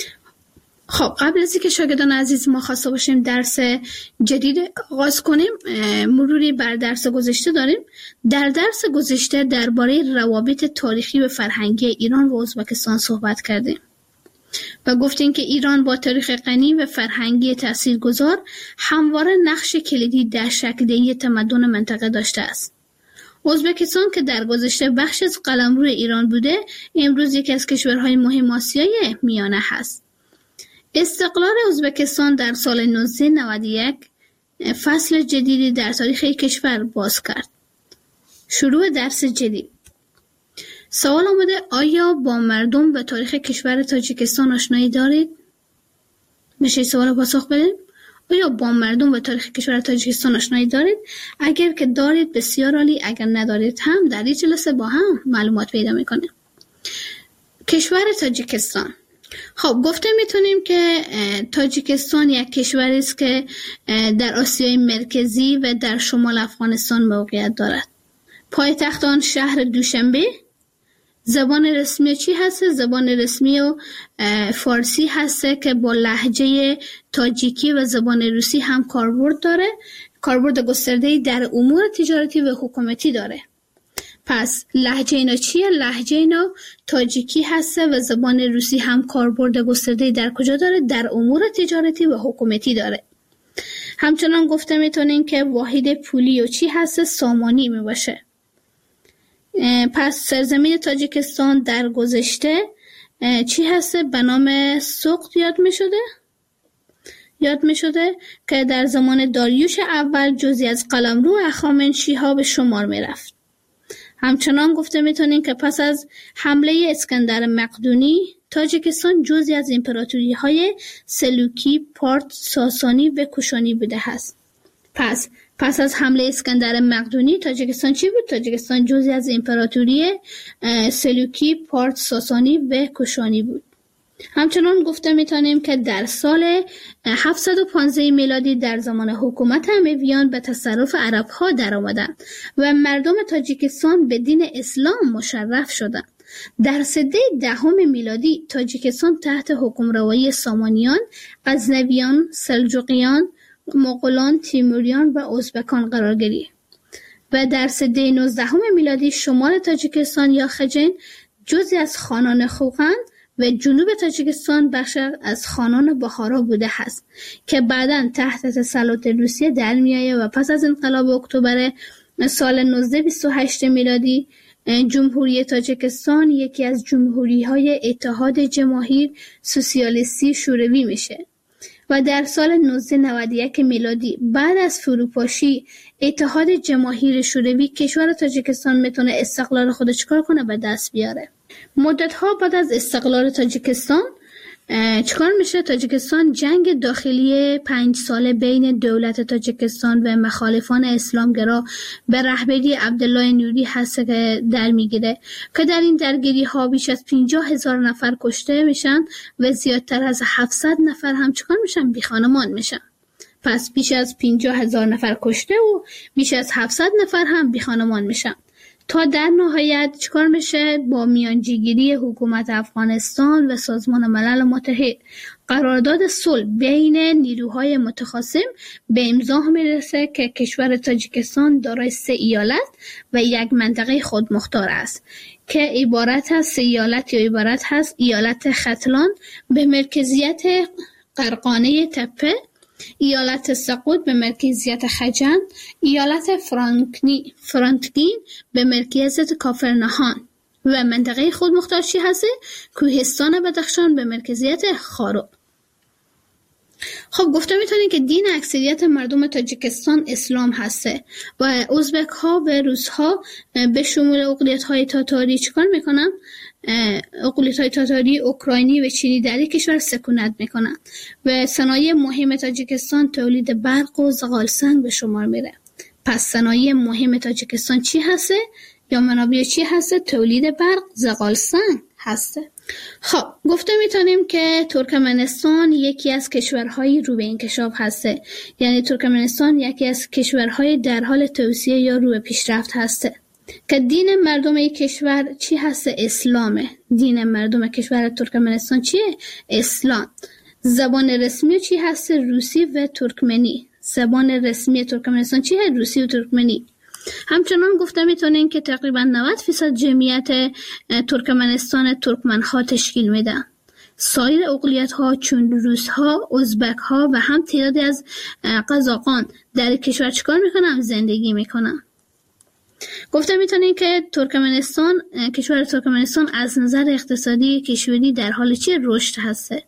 خب قبل از اینکه شاگردان عزیز ما خواسته باشیم درس جدید آغاز کنیم، مروری بر درس گذشته داریم. در درس گذشته درباره روابط تاریخی و فرهنگی ایران و ازبکستان صحبت کردیم و گفتیم که ایران با تاریخ غنی و فرهنگی تاثیرگذار همواره نقش کلیدی در شکل‌دهی تمدن منطقه داشته است. ازبکستان که در گذشته بخش از قلمرو ایران بوده، امروز یکی از کشورهای مهم آسیای میانه هست. استقلال ازبکستان در سال نوزده نود و یک فصل جدیدی در تاریخ کشور باز کرد. شروع درس جدید. سوال آمده آیا با مردم و تاریخ کشور تاجیکستان آشنایی دارید؟ میشه سوال پاسخ بدیم؟ آیا با مردم و تاریخ کشور تاجیکستان آشنایی دارید؟ اگر که دارید بسیار عالی، اگر ندارید هم در این جلسه با هم معلومات پیدا میکنیم. کشور تاجیکستان. خب گفته میتونیم که تاجیکستان یک کشوری است که در آسیای مرکزی و در شمال افغانستان موقعیت دارد. پایتخت آن شهر دوشنبه. زبان رسمی چی هست؟ زبان رسمی و فارسی هست که با لهجه تاجیکی و زبان روسی هم کاربرد داره. کاربرد گسترده‌ای در امور تجارتی و حکومتی داره. پس لهجه اینا چیه؟ لهجه اینا تاجیکی هسته و زبان روسی هم کاربرد گسترده در کجا داره؟ در امور تجارتی و حکومتی داره. همچنان گفته میتونین که واحد پولی و چی هست؟ سامانی می باشه. پس سرزمین تاجیکستان در گذشته چی هست؟ به نام سوقت یاد می شده؟ یاد می شده که در زمان داریوش اول جزئی از قلمرو هخامنشی‌ها به شمار می رفت. همچنان گفته میتونین که پس از حمله اسکندر مقدونی تاجیکستان جزئی از امپراتوری های سلوکی، پارت، ساسانی و کوشانی بوده است. پس پس از حمله اسکندر مقدونی تاجیکستان چی بود؟ تاجیکستان جزئی از امپراتوری سلوکی، پارت، ساسانی و کوشانی بود. همچنان گفته میتونیم که در سال هفتصد و پانزده میلادی در زمان حکومت امویان به تصرف عرب ها در آمدند و مردم تاجیکستان به دین اسلام مشرف شدند. در سده دهم میلادی تاجیکستان تحت حکمروایی سامانیان، غزنویان، سلجوقیان، مغولان، تیموریان و ازبکان قرار گرفت و در سده نوزدهم میلادی شمال تاجیکستان یا خجن جزئی از خانان خوقند و جنوب تاجیکستان بخش از خانان بخارا بوده است که بعداً تحت تسلط روسیه در میآید و پس از انقلاب اکتبر سال نوزده بیست و هشت میلادی جمهوری تاجیکستان یکی از جمهوری‌های اتحاد جماهیر سوسیالیستی شوروی میشه و در سال نوزده نود و یک میلادی بعد از فروپاشی اتحاد جماهیر شوروی کشور تاجیکستان میتونه استقلال خود چکار کنه به دست بیاره. مدت ها بعد از استقلال تاجیکستان چکار میشه؟ تاجیکستان جنگ داخلی پنج ساله بین دولت تاجیکستان و مخالفان اسلامگرا به رهبری عبدالله نوری هست که در میگیره که در این درگیری ها بیش از پنجاه هزار نفر کشته میشن و زیادتر از هفتصد نفر هم چکار میشن؟ بی خانمان میشن. پس بیش از پنجاه هزار نفر کشته و بیش از هفتصد نفر هم بی خانمان میشن تا در نهایت چکار میشه؟ با میانجیگیری حکومت افغانستان و سازمان ملل متحد قرارداد صلح بین نیروهای متخاصم به امضا میرسه که کشور تاجیکستان دارای سه ایالت و یک منطقه خودمختار است که عبارت از سه ایالت یا عبارت هست ایالت ختلان به مرکزیت قرقانه تپه، ایالت سقوط به مرکزیت خجن، ایالت فرانکنی فرانتگین به مرکزیت کافرنهان و منطقه خودمختار چی هسته؟ کوهستان بدخشان به مرکزیت خارو. خب گفته میتونیم که دین اکثریت مردم تاجیکستان اسلام هسته و ازبک ها و روس ها به شمول اقلیت های تاتاری چیکار میکنن؟ اقلیت های تاتاری، اوکراینی و چینی در یک کشور سکونت میکنن و صنایع مهم تاجیکستان تولید برق و زغال سنگ به شمار میره. پس صنایع مهم تاجیکستان چی هسته؟ یا منابع چی هسته؟ تولید برق، زغال سنگ هسته. خب گفته میتونیم که ترکمنستان یکی از کشورهای رو به انکشاف هسته، یعنی ترکمنستان یکی از کشورهای در حال توسعه یا رو به پیشرفت هسته که دین مردم این کشور چی هسته؟ اسلامه. دین مردم کشور ترکمنستان چیه؟ اسلام. زبان رسمی چی هسته؟ روسی و ترکمنی. زبان رسمی ترکمنستان چیه؟ روسی و ترکمنی. همچنان گفته میتونین که تقریبا نود درصد جمعیت ترکمنستان ترکمن ها تشکیل میدن. سایر اقلیت ها چون روس ها، ازبک ها و هم تعدادی از قزاقان در کشور چیکار میکنن؟ زندگی میکنن. گفته میتونین که ترکمنستان کشور ترکمنستان از نظر اقتصادی کشوری در حال چی؟ رشد هسته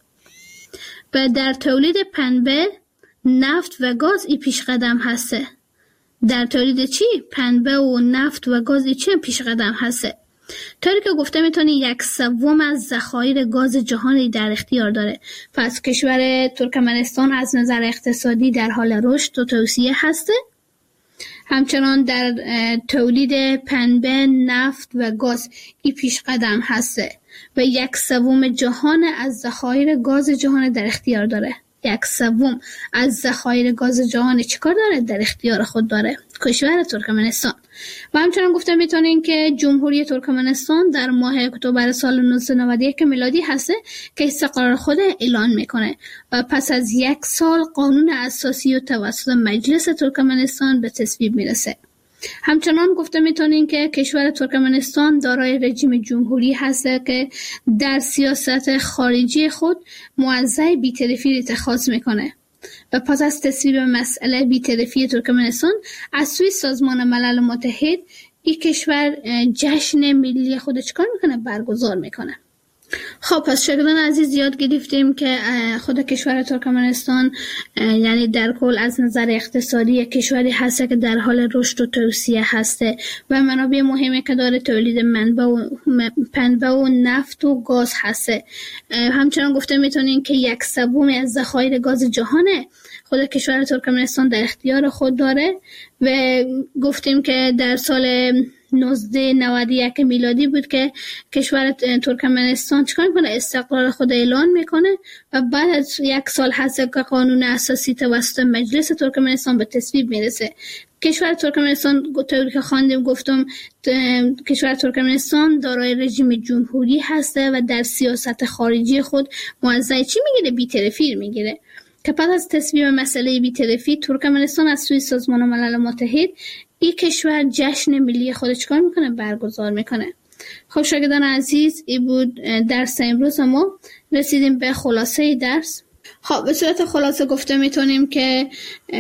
و در تولید پنبه، نفت و گاز ای پیش قدم هسته. در تولید چی؟ پنبه و نفت و گاز ای چی پیش قدم هسته. طوری که گفته میتونی یک سوم از ذخایر گاز جهانی در اختیار داره. پس کشور ترکمنستان از نظر اقتصادی در حال رشد و توسعه هسته. همچنان در تولید پنبه، نفت و گاز ای پیش قدم هسته و یک سوم جهان از ذخایر گاز جهان در اختیار داره. یک سوم از ذخایر گاز جهان چیکار داره؟ در اختیار خود داره کشور ترکمنستان. و همچنان گفته میتونین که جمهوری ترکمنستان در ماه اکتبر سال نوزده نود و یک میلادی هسته که استقلال خود اعلان میکنه و پس از یک سال قانون اساسی و توسط مجلس ترکمنستان به تصویب میرسه. همچنان گفته میتونین که کشور ترکمنستان دارای رژیم جمهوری هست که در سیاست خارجی خود موضع بی‌طرفی اتخاذ میکنه و پس از تصویب مسئله بی‌طرفی ترکمنستان از سوی سازمان ملل متحد این کشور جشن ملی خود چکار میکنه؟ برگزار میکنه. خب پس شاگردان عزیز یاد گرفتیم که خود کشور ترکمنستان یعنی در کل از نظر اقتصادی کشوری هسته که در حال رشد و توسعه هسته و منابع مهمی که داره تولید منبع و پنبه و نفت و گاز هسته. همچنان گفته میتونین که یک سوم از ذخایر گاز جهانه خود کشور ترکمنستان در اختیار خود داره و گفتیم که در سال نوزده نود و یک میلادی بود که کشور ترکمنستان چیکار میکنه؟ استقلال خود اعلان میکنه و بعد از یک سال هست که قانون اساسی توسط مجلس ترکمنستان به تصویب میرسه. کشور ترکمنستان طوری که خواندیم گفتم کشور ترکمنستان دارای رژیم جمهوری هسته و در سیاست خارجی خود موضع چی میگیره؟ بی‌طرفی میگیره که پس از تصویب مسئله بی‌طرفی ترکمنستان از سوی سازمان ملل متحد این کشور جشن ملی خود چکار میکنه؟ برگزار میکنه. خب شاگردان عزیز این بود درس امروز ما. رسیدیم به خلاصه درس. خب به صورت خلاصه گفته میتونیم که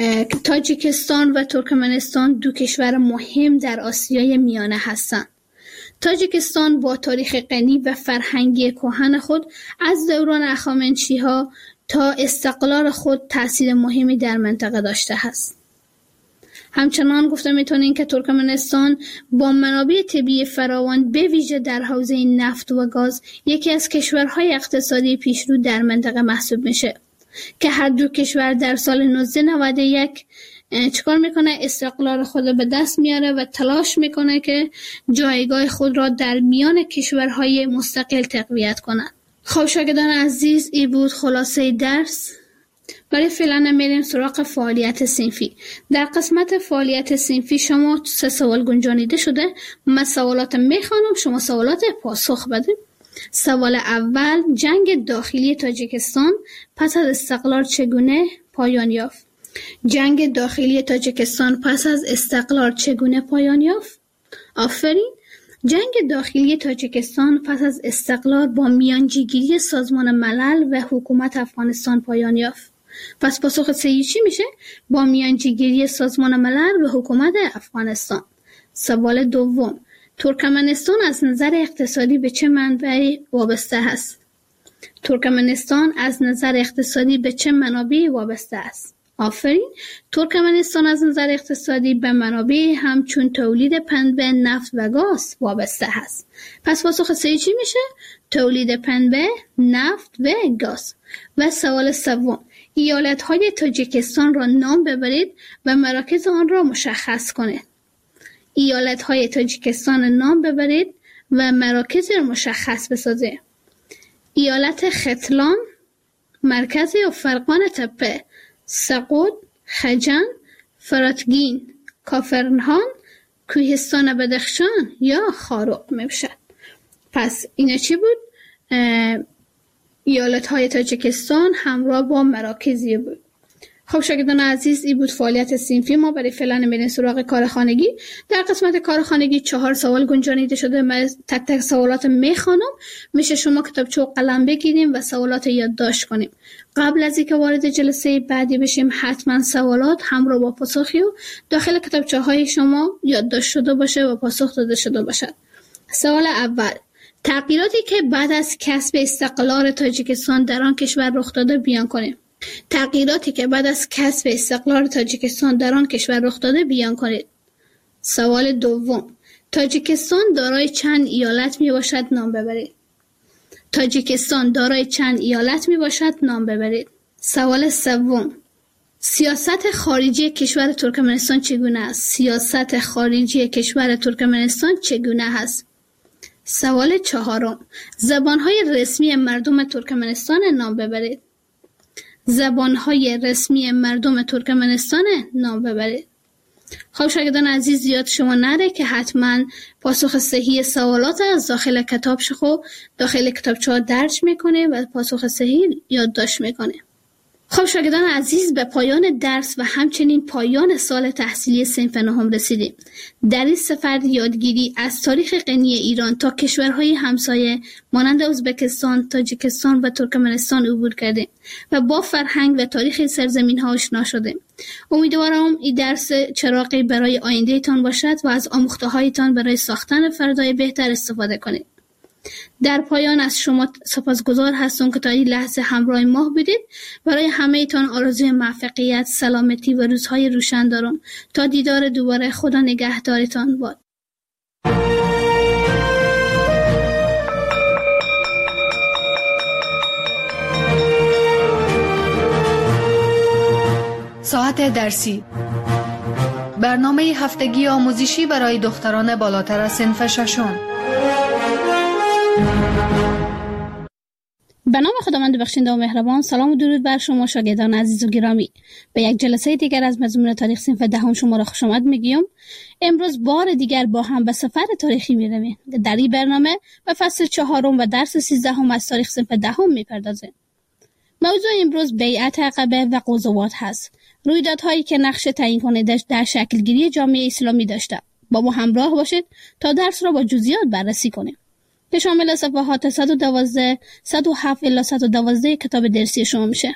تاجیکستان و ترکمنستان دو کشور مهم در آسیای میانه هستند. تاجیکستان با تاریخ غنی و فرهنگی کهن خود از دوران هخامنشی‌ها تا استقلال خود تأثیر مهمی در منطقه داشته است. همچنان گفته میتونین که ترکمنستان با منابع طبیعی فراوان به ویژه در حوزه نفت و گاز یکی از کشورهای اقتصادی پیشرو در منطقه محسوب میشه که هر دو کشور در سال نوزده نود و یک چیکار میکنه؟ استقلال خود به دست میاره و تلاش میکنه که جایگاه خود را در میان کشورهای مستقل تقویت کنه. خب شاگردان عزیز این بود خلاصه درس. برای فعلا میریم سراغ فعالیت صنفی. در قسمت فعالیت صنفی شما سه سوال گنجانیده شده. من سوالات میخوانم، شما سوالات پاسخ بدید. سوال اول: جنگ داخلی تاجیکستان پس از استقلال چگونه پایان یافت؟ جنگ داخلی تاجیکستان پس از استقلال چگونه پایان یافت؟ آفرین. جنگ داخلی تاجیکستان پس از استقلال با میانجیگیری سازمان ملل و حکومت افغانستان پایان یافت. پس پاسخ صحیح چی میشه؟ با میانجیگیری سازمان ملل و حکومت افغانستان. سوال دوم: ترکمنستان از نظر اقتصادی به چه منبعی وابسته است؟ ترکمنستان از نظر اقتصادی به چه منابعی وابسته است؟ آفرین. ترکمنستان از نظر اقتصادی به منابع همچون تولید پنبه، نفت و گاز وابسته است. پس پاسخ صحیح چی میشه؟ تولید پنبه، نفت و گاز. و سوال سوم: ایالت‌های تاجیکستان را نام ببرید و مراکز آن را مشخص کنید. ایالت‌های تاجیکستان نام ببرید و مراکز را مشخص بسازید. ایالت ختلان، مرکز و فرقان تپه، سقود، خجن، فراتگین، کافرنهان، کوهستان بدخشان یا خاروق میباشد. پس اینا چی بود؟ ایالت های تاجیکستان همراه با مراکزی بود. خب شاگردان عزیز این بود فعالیت صنفی ما. برای فعلا میریم سراغ کار خانگی. در قسمت کار خانگی چهار سوال گنجانیده شده. من تک تک سوالات میخوانم. میشه شما کتابچه و قلم بگیریم و سوالات یادداشت کنیم. قبل از اینکه وارد جلسه بعدی بشیم حتما سوالات همراه با پاسخی و داخل کتابچه های شما یادداشت شده باشه و پاسخ داده شده باشد. سوال اول: تغییراتی که بعد از کسب استقلال تاجیکستان در آن کشور رخ داده بیان کنیم. تغییراتی که بعد از کسب استقلال تاجیکستان در آن کشور رخ داده بیان کنید. سوال دوم: تاجیکستان دارای چند ایالت می باشد؟ نام ببرید. تاجیکستان دارای چند ایالت می باشد؟ نام ببرید. سوال سوم: سیاست خارجی کشور ترکمنستان چگونه است؟ سیاست خارجی کشور ترکمنستان چگونه است؟ سوال چهارم: زبانهای رسمی مردم ترکمنستان نام ببرید. زبانهای رسمی مردم ترکمنستان نام ببرید. خب شاگردان عزیز یاد شما نره که حتما پاسخ صحیح سوالات از داخل کتاب شو داخل کتابچه ها درج میکنه و پاسخ صحیح یادداشت میکنه. خب شاگردان عزیز، به پایان درس و همچنین پایان سال تحصیلی صنف نهم رسیدیم. در این سفر یادگیری از تاریخ غنی ایران تا کشورهای همسایه مانند ازبکستان، تاجیکستان و ترکمنستان عبور کردیم و با فرهنگ و تاریخ سرزمین ها آشنا شدیم. امیدوارم این درس چراغی برای آینده تان باشد و از آموخته هایتان برای ساختن فردای بهتر استفاده کنید. در پایان از شما سپاسگزار هستم که تا این لحظه همراه ما بودید. برای همه تان آرزوی موفقیت، سلامتی و روزهای روشن دارم. تا دیدار دوباره، خدا نگهدارتان باد. ساعت درسی، برنامه هفتگی آموزشی برای دختران بالاتر از صنف ششم. به نام خداوند بخشنده و مهربان. سلام و درود بر شما شاگردان عزیز و گرامی. به یک جلسه دیگر از مضمون تاریخ صنف دهم شما را خوش آمد میگیم. امروز بار دیگر با هم به سفر تاریخی میرویم. در این برنامه به فصل چهارم و درس سیزدهم از تاریخ صنف دهم میپردازیم. موضوع امروز بیعت عقبه و غزوات هست. رویدادهایی که نقش تعیین کننده در شکلگیری جامعه اسلامی داشته. با ما همراه باشید تا درس را با جزئیات بررسی کنیم که شامل صفحات صد و دوازده، صد و هفت الی صد و دوازده کتاب درسی شما میشه.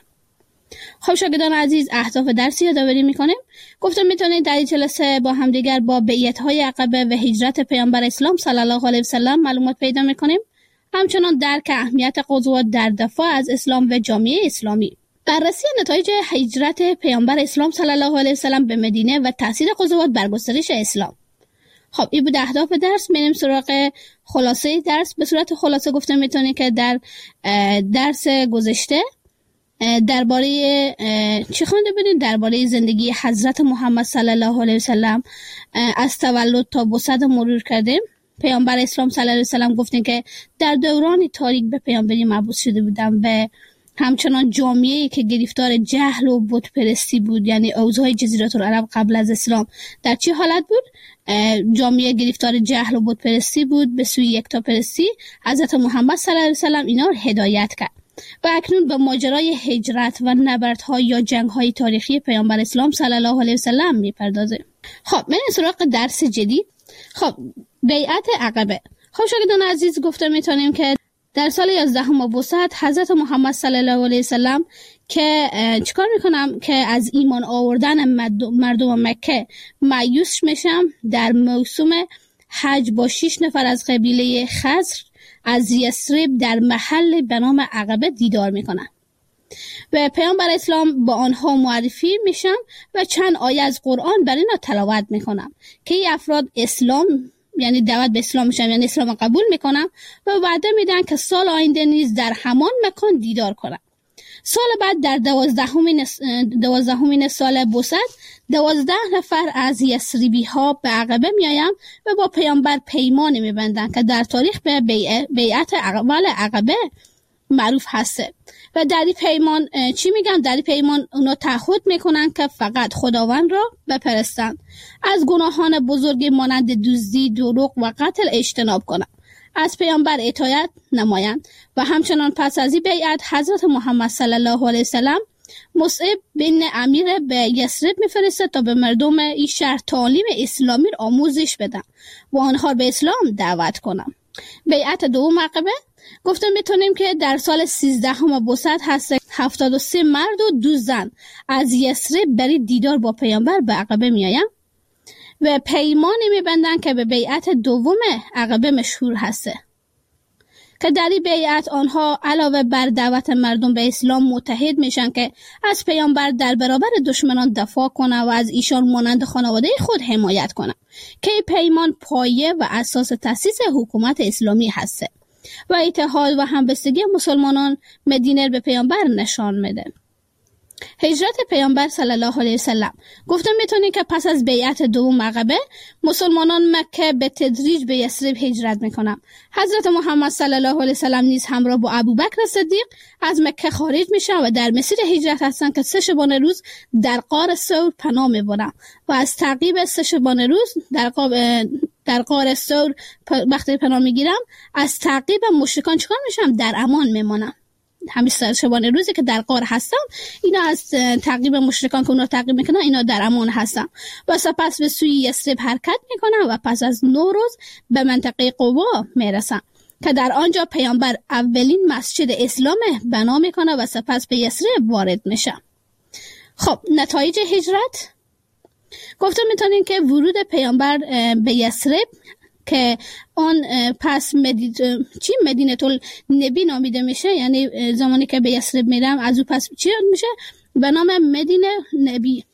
خب شاگردان عزیز، اهداف درسی یادآوری میکنیم. گفتم میتونید در این جلسه با همدیگر با بیعت‌های عقبه و هجرت پیامبر اسلام صلی الله علیه و سلم معلومات پیدا میکنیم. همچنان درک اهمیت غزوات در دفاع از اسلام و جامعه اسلامی. بررسی نتایج هجرت پیامبر اسلام صلی الله علیه و سلم به مدینه و تاثیر غزوات بر گسترش اسلام. خب این بود اهداف درس. میریم سراغ خلاصه درس. به صورت خلاصه گفتم میتونید که در درس گذشته درباره چی خوانده بودیم؟ درباره زندگی حضرت محمد صلی الله علیه و سلم از تولد تا بعثت مرور کردیم. پیامبر اسلام صلی الله علیه و سلم گفتیم که در دوران تاریک به پیامبری مبعوث شده بودن و همچنان جامعه‌ای که گرفتار جهل و بت پرستی بود، یعنی اوضاع جزیره العرب قبل از اسلام در چه حالت بود؟ جامعه گرفتار جهل و بت پرستی بود، به سوی یکتا پرستی. حضرت محمد صلی الله علیه و سلم اینا رو هدایت کرد و اکنون به ماجرای هجرت و نبردها یا جنگ‌های تاریخی پیامبر اسلام صلی الله علیه و سلم می‌پردازه. خب من سراغ درس جدید. خب بیعت عقبه. خب شاگردان عزیز، گفتم میتونیم که در سال یازدهم بعثت حضرت محمد صلی الله علیه و سلم که چیکار میکنم که از ایمان آوردن مردم مکه مایوس میشم، در موسم حج با شش نفر از قبیله خزر از یثرب در محل به نام عقبه دیدار میکنم و پیامبر اسلام با آنها معرفی میشم و چند آیه از قرآن بر اینا تلاوت میکنم که این افراد اسلام، یعنی دعوت به اسلام میشن، یعنی اسلام قبول میکنم و وعده میدن که سال آینده نیز در همان مکان دیدار کنم. سال بعد در دوازدهمین دوازدهمین سال بعثت دوازده نفر از یثربی ها به عقبه میایم و با پیامبر پیمانی میبندن که در تاریخ به بیعت اول عقبه معروف هسته و در این پیمان چی میگن؟ در این پیمان اونا تعهد میکنن که فقط خداوند را بپرستند، از گناهان بزرگ مانند دزدی، دروغ و قتل اجتناب کنند، از پیامبر اطاعت نمایند و همچنان پس از این بیعت حضرت محمد صلی الله علیه و سلم مصعب بن امیر به یثرب میفرسته تا به مردم این شهر تعالیم اسلامی را آموزش بدن و آنها به اسلام دعوت کنند. بیعت دوم عقبه گفتم میتونیم که در سال سیزدهم بعثت هست. هفتاد و سه مرد و دو زن از یثرب برای دیدار با پیامبر به عقبه میایم و پیمانی میبندن که به بیعت دوم عقبه مشهور هسته که در این بیعت آنها علاوه بر دعوت مردم به اسلام متحد میشن که از پیامبر در برابر دشمنان دفاع کنه و از ایشان مانند خانواده خود حمایت کنه که پیمان پایه و اساس تأسیس حکومت اسلامی هسته و اتحاد و همبستگی مسلمانان مدینه به پیامبر نشان میده. هجرت پیامبر صلی الله علیه و سلم گفتم میتونی که پس از بیعت دوم عقبه مسلمانان مکه به تدریج به یثرب هجرت میکنن. حضرت محمد صلی الله علیه و سلم نیز همراه با ابوبکر صدیق از مکه خارج میشن و در مسیر هجرت هستن که سه شبانه روز در غار ثور پناه میبرن و از تعقیب سه شبانه روز در قاب در غار ثور وقتی پناه میگیرن از تعقیب مشرکان چیکار میشن؟ در امان میمونن. همین شبانه روزی که در غار هستن، اینا از تعقیب مشرکان که اونا تعقیب میکنن اینا در امان هستن و سپس به سوی یثرب حرکت میکنن و پس از نه روز به منطقه قبا میرسن که در آنجا پیامبر اولین مسجد اسلام بنا میکنه و سپس به یثرب وارد میشه. خب نتایج هجرت گفتم میتونین که ورود پیامبر به یثرب که آن پس مدید... چی مدینه النبی نامیده میشه، یعنی زمانی که به یثرب میرم از او پس چی میشه به نام مدینه نبی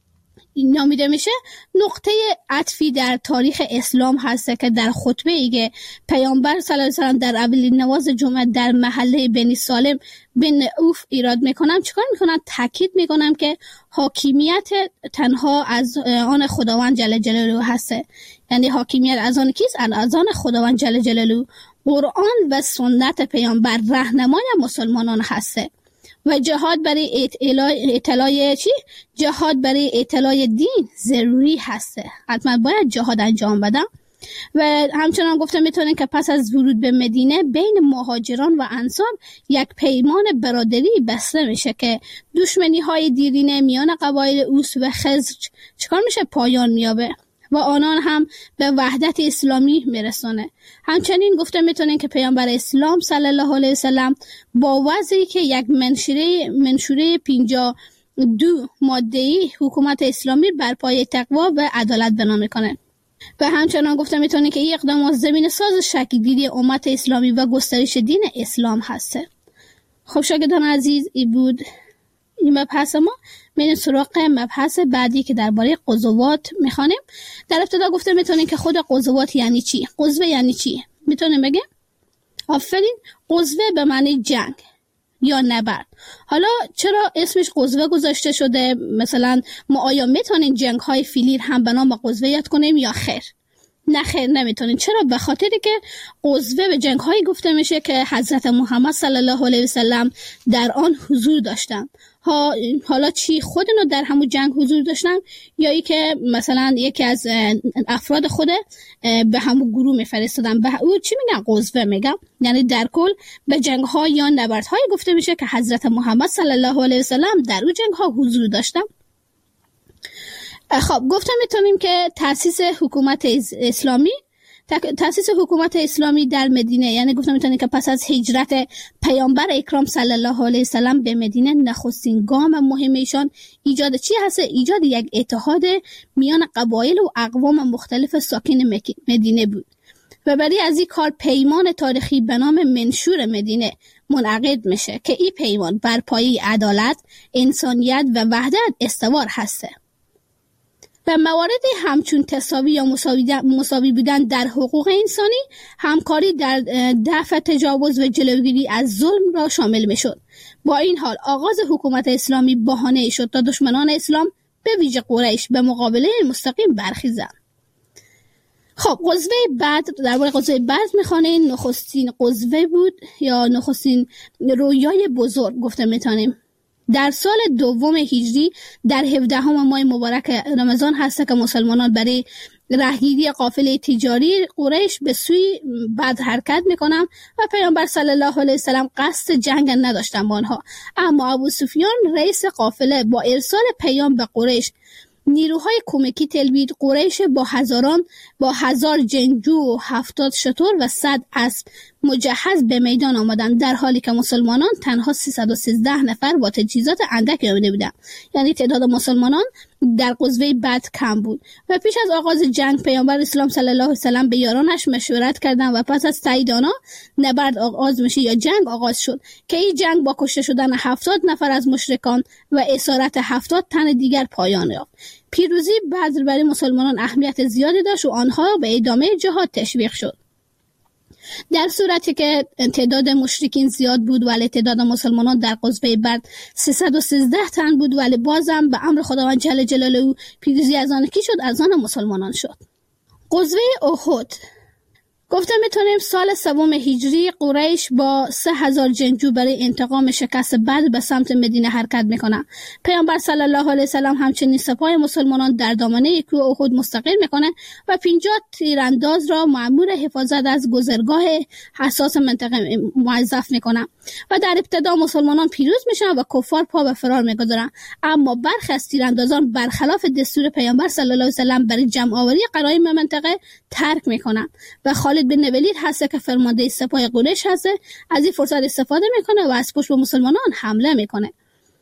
نامیده میشه، نقطه عطفی در تاریخ اسلام هست که در خطبه ای که پیامبر صلی الله علیه و سلم در اولین نماز جمعه در محله بنی سالم بن اوف ایراد میکنم چیکار میکنم تاکید میکنم که حاکمیت تنها از آن خداوند جل جلاله هست، یعنی حاکمیت از آن کیست؟ از آن خداوند جل جلاله. قرآن و سنت پیامبر راهنمای مسلمانان هسته و جهاد برای اطلاع چی؟ جهاد برای اطلاع دین ضروری هسته، حتما باید جهاد انجام بدم. و همچنان گفتم میتونن که پس از ورود به مدینه بین مهاجران و انصار یک پیمان برادری بسته میشه که دشمنی های دیرینه میان قبایل اوس و خزرج چکار میشه؟ پایان میابه و آنان هم به وحدت اسلامی میرسونه. همچنین گفته میتونین که پیامبر اسلام صلی الله علیه وسلم با وضعی که یک منشوره منشوره پنجاه و دو ماده‌ای حکومت اسلامی بر پایه تقوا و عدالت بنا میکنه و همچنان گفته میتونین که این اقدامات زمین ساز شکل‌گیری امت اسلامی و گسترش دین اسلام هسته. خب شاگردان عزیز، این بود این مبحث ما. میریم سراغ مبحث بعدی که درباره غزوات میخوانیم. در ابتدا گفته میتونیم که خود غزوات یعنی چی؟ غزوه یعنی چی؟ میتونیم بگیم؟ آفرین، غزوه به معنی جنگ یا نبرد. حالا چرا اسمش غزوه گذاشته شده؟ مثلا ما آیا میتونیم جنگ های فیلیر هم به نام غزوه یاد کنیم یا خیر؟ نه خیر نمیتونیم. چرا؟ به خاطری که غزوه به جنگ های گفته میشه که حضرت محمد صلی الله علیه وسلم در آن حضور داشتن. ها حالا چی خودنو در همون جنگ حضور داشتن یا ای که مثلا یکی از افراد خود به همون گروه میفرستادن، به او چی میگن؟ غزوه میگن. یعنی در کل به جنگ ها یا نبرد های گفته میشه که حضرت محمد صلی الله علیه وسلم در اون جنگ ها حضور داشتن. خب گفتم میتونیم که تأسیس حکومت اسلامی تأسیس حکومت اسلامی در مدینه، یعنی گفتم میتونیم که پس از هجرت پیامبر اکرام صلی الله علیه وسلم به مدینه نخستین گام مهم ایشان ایجاد چی هست؟ ایجاد یک اتحاد میان قبایل و اقوام مختلف ساکن مدینه بود و برای از این کار پیمان تاریخی به نام منشور مدینه منعقد میشه که این پیمان بر پایه عدالت، انسانیت و وحدت استوار هسته و مواردی همچون تساوی یا مساوی بودن در حقوق انسانی، همکاری در دفع تجاوز و جلوگیری از ظلم را شامل می شد. با این حال آغاز حکومت اسلامی بهانه شد تا دشمنان اسلام به ویژه قریش به مقابله مستقیم برخیزند. خب غزوه بدر، درباره غزوه بدر میخوانیم. نخستین غزوه بود یا نخستین رویای بزرگ گفته میتونیم. در سال دوم هجری در هفدهم ماه مبارک رمضان هست که مسلمانان برای راهگیری قافله تجاری قریش به سوی بدر حرکت میکنن و پیامبر صلی الله علیه وسلم قصد جنگ نداشتن با آنها، اما ابو سفیان رئیس قافله با ارسال پیام به قریش نیروهای کمکی تلبید. قریش با هزاران با هزار جنگجو و هفتاد شتر و صد اسب مجهز به میدان آمدند، در حالی که مسلمانان تنها سیصد و سیزده نفر با تجهیزات اندکی آمده بودند. یعنی تعداد مسلمانان در غزوه بدر کم بود و پیش از آغاز جنگ پیامبر اسلام صلی الله علیه و سلم به یارانش مشورت کردند و پس از تایید آنها نبرد آغاز میشه یا جنگ آغاز شد که این جنگ با کشته شدن هفتاد نفر از مشرکان و اسارت هفتاد تن دیگر پایان یافت. پیروزی بدر برای مسلمانان اهمیت زیادی داشت و آنها به ادامه جهاد تشویق شد. در صورتی که تعداد مشرکین زیاد بود ولی تعداد مسلمانان در غزوه بدر سیصد و سیزده تن بود، ولی بازم به امر خداوند جل جلاله پیروزی از آن کی شد؟ از آن مسلمانان شد. غزوه احد گفته میتونیم سال سوم هجری قریش با سه هزار جنگجو برای انتقام شکست بدر به سمت مدینه حرکت میکنه. پیامبر صلی الله علیه وسلم همچنین سپاه مسلمانان در دامنه کوه احد مستقر میکنه و پنجاه تیرانداز را مأمور حفاظت از گذرگاه حساس منطقه موظف میکنه. و در ابتدا مسلمانان پیروز میشن و کفار پا به فرار میگذارن، اما برخی از تیراندازان برخلاف دستور پیامبر صلی الله علیه و سلم برای جمع آوری غنایم منطقه ترک میکنن و خالد بن ولید هست که فرمانده سپاه قریش هست از این فرصت استفاده میکنه و از پشت به مسلمانان حمله میکنه.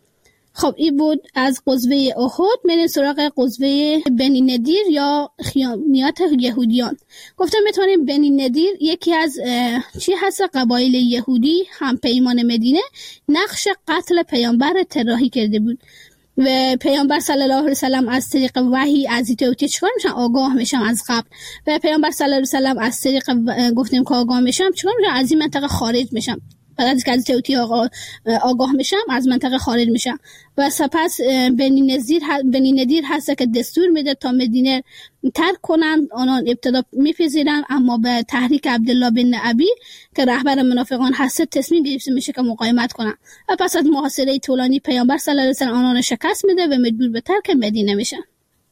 خب این بود از غزوه احد. میریم سراغ غزوه بنی نضیر یا خیانیات یهودیان. گفتم میتونیم بنی نضیر یکی از چی هست قبایل یهودی هم پیمان مدینه نقش قتل پیامبر طراحی کرده بود و پیامبر صلی الله علیه و سلم از طریق وحی از ایتوتی چیکار میشن؟ آگاه میشن از قبل. و پیامبر صلی الله علیه و سلم از طریق گفتیم که آگاه میشن چیکار میشن؟ از این منطقه خارج میشن. بعد از که از توتی آگاه میشم از منطقه خارج میشم و سپس بنی نضیر بنی نضیر هست که دستور میده تا مدینه ترک کنند. آنان ابتدا میپذیرن، اما به تحریک عبدالله بن ابی که رهبر منافقان هست تصمیم گرفته میشه که مقاومت کنن و پس از محاصره طولانی پیامبر صلی الله علیه و سلم آنان شکست میده و مجبور به ترک مدینه میشن.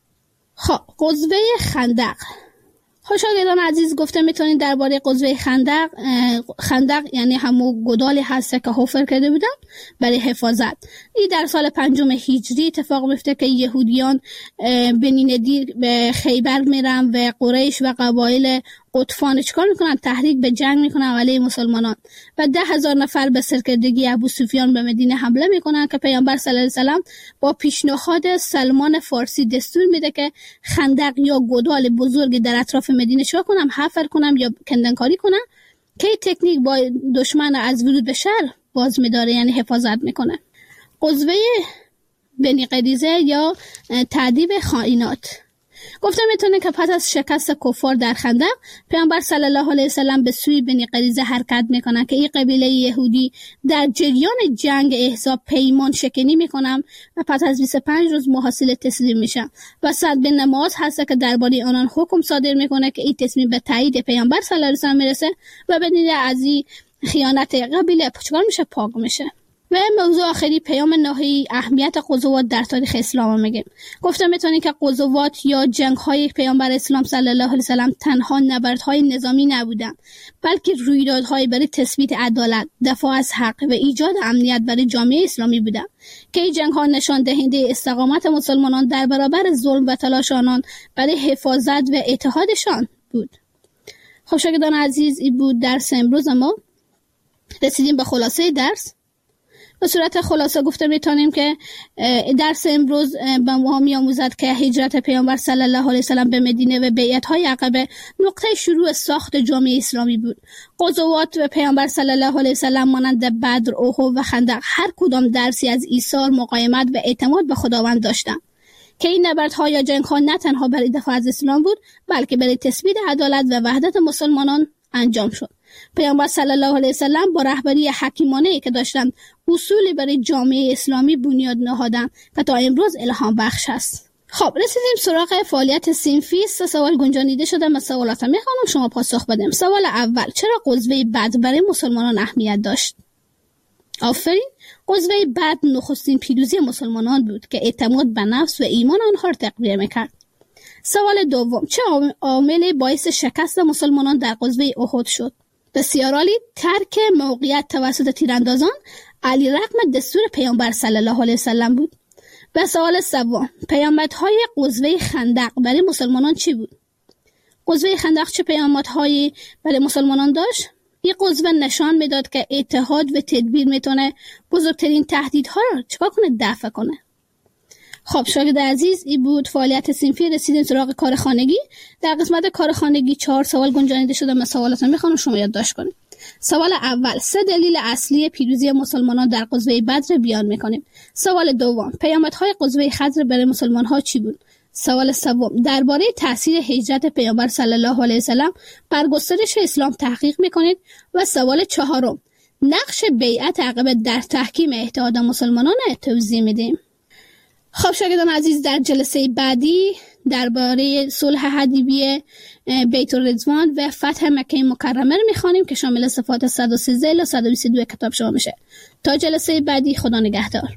خب غزوه خندق. خوشاگردان عزیز گفته میتونید درباره غزوه خندق خندق یعنی همون گودالی هست که حفر کرده بودن برای حفاظت. این در سال پنجم هجری اتفاق میفته که یهودیان بنی نضیر به خیبر میرن و قریش و قبایل قطفان چیکار میکنن؟ تحریک به جنگ میکنن علیه مسلمانان و ده هزار نفر به سرکردگی ابو سفیان به مدینه حمله میکنن که پیامبر صلی الله علیه و سلم با پیشنهاد سلمان فارسی دستور میده که خندق یا گودال بزرگ در اطراف مدینه چیکار کنم؟ حفر کنم یا کندنکاری کنم که تکنیک با دشمن از ورود به شهر باز میداره، یعنی حفاظت میکنه. غزوه بنی قریظه یا تعذیب خائنات. گفتم میتونه که پس از شکست کفار در خندق پیامبر صلی الله علیه و سلم به سوی بنی قریظه حرکت میکنن که این قبیله یهودی در جریان جنگ احزاب پیمان شکنی میکنن و پس از بیست و پنج روز محاصره تسلیم میشن و سعد بن معاذ هست که درباره آنان حکم صادر میکنه که این تصمیم به تایید پیامبر صلی الله علیه و سلم میرسه و بدون از این خیانت قبیله چیکار میشه؟ پاک میشه. و موضوع آخری پیام نهایی اهمیت غزوات در تاریخ اسلام میگیم. گفتم میتونید که غزوات یا جنگ‌های پیامبر اسلام صلی الله علیه و سلم تنها نبردهای نظامی نبودند، بلکه رویدادهای برای تثبیت عدالت، دفاع از حق و ایجاد امنیت برای جامعه اسلامی بودند که این جنگ‌ها نشان دهنده استقامت مسلمانان در برابر ظلم و تلاش آنان برای حفاظت و اتحادشان بود. خب شاگردان عزیز، این بود درس امروز ما. رسیدیم به خلاصه درس. به صورت خلاصه گفته میتونیم که درس امروز به ما می‌آموزد که هجرت پیامبر صلی الله علیه و سلم به مدینه و بیعت‌های عقبه نقطه شروع ساخت جامعه اسلامی بود. غزوات و پیامبر صلی الله علیه و سلم مانند بدر، احد و خندق هر کدام درسی از ایثار، مقاومت و اعتماد به خداوند داشتند که این نبردها یا جنگ‌ها نه تنها برای دفاع از اسلام بود، بلکه برای تثبیت عدالت و وحدت مسلمانان انجام شد. پیامبر صلی الله علیه و سلم با رهبری حکیمانه‌ای که داشتند اصولی برای جامعه اسلامی بنیاد نهادند که تا امروز الهام بخش است. خب رسیدیم سراغ فعالیت صنفی. سه سوال گنجانیده شده. من سوالات میخوام شما پاسخ بدیم. سوال اول: چرا غزوه بدر برای مسلمانان اهمیت داشت؟ آفرین. غزوه بدر نخستین پیروزی مسلمانان بود که اعتماد به نفس و ایمان آنها را تقویت میکرد. سوال دوم: چه عاملی باعث شکست مسلمانان در غزوه احد شد؟ بسیار عالی. ترک موقعیت توسط تیراندازان علی رغم دستور پیامبر صلی الله علیه و سلم بود. و سوال سوم: پیامدهای غزوه خندق برای مسلمانان چی بود؟ غزوه خندق چه پیامدهایی برای مسلمانان داشت؟ این غزوه نشان میداد که اتحاد و تدبیر میتونه بزرگترین تهدیدها رو چیکار کنه؟ دفع کنه. خب شاگرد عزیز، این بود فعالیت صنفی. رسیدیم سراغ کار خانگی. در قسمت کار خانگی چهار سوال گنجانیده شده. من سوالاتو میخوام شما یادداشت کنید. سوال اول: سه دلیل اصلی پیروزی مسلمانان در غزوه بدر بیان میکنیم. سوال دوم: پیامدهای غزوه خندق برای مسلمان‌ها چی بود؟ سوال سوم: درباره تاثیر هجرت پیامبر صلی الله علیه و سلم بر گسترش اسلام تحقیق میکنید. و سوال چهارم: نقش بیعت عقبه در تحکیم اتحاد مسلمانان توضیح میدیم. خب شاگردان عزیز، در جلسه بعدی درباره صلح حدیبیه، بیت الرضوان و فتح مکه مکرمه رو میخوانیم که شامل صفات صد و سیزده الی صد و بیست و دو کتاب شما میشه. تا جلسه بعدی، خدا نگهدار.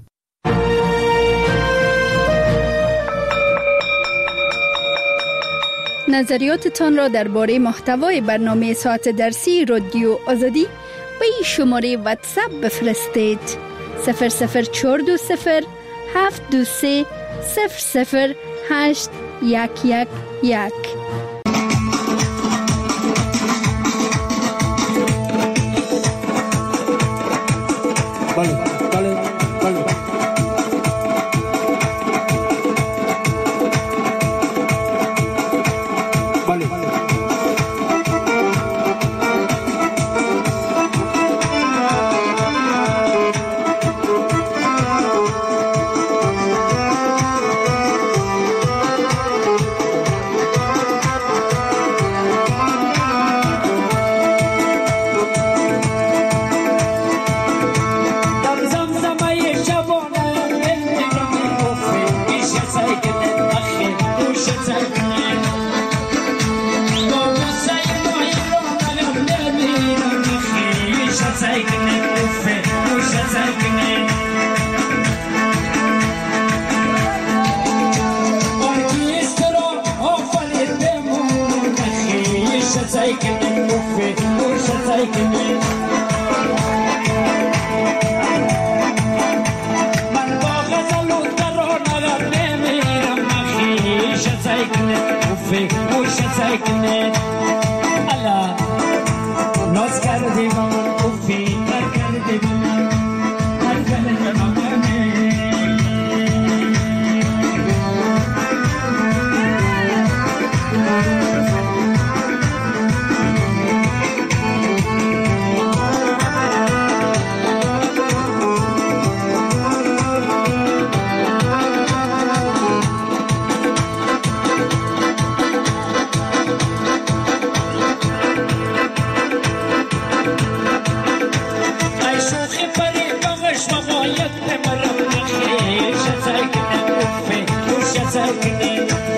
نظریاتتان را درباره محتوای برنامه ساعت درسی رادیو آزادی به این شماره واتساپ بفرستید. صفر صفر چهار دو صفر هفت دو سه صفر صفر هشت یک یک یک. بله بله بله شمایت مرا بخیر شتای کنه اوفه شتای کنه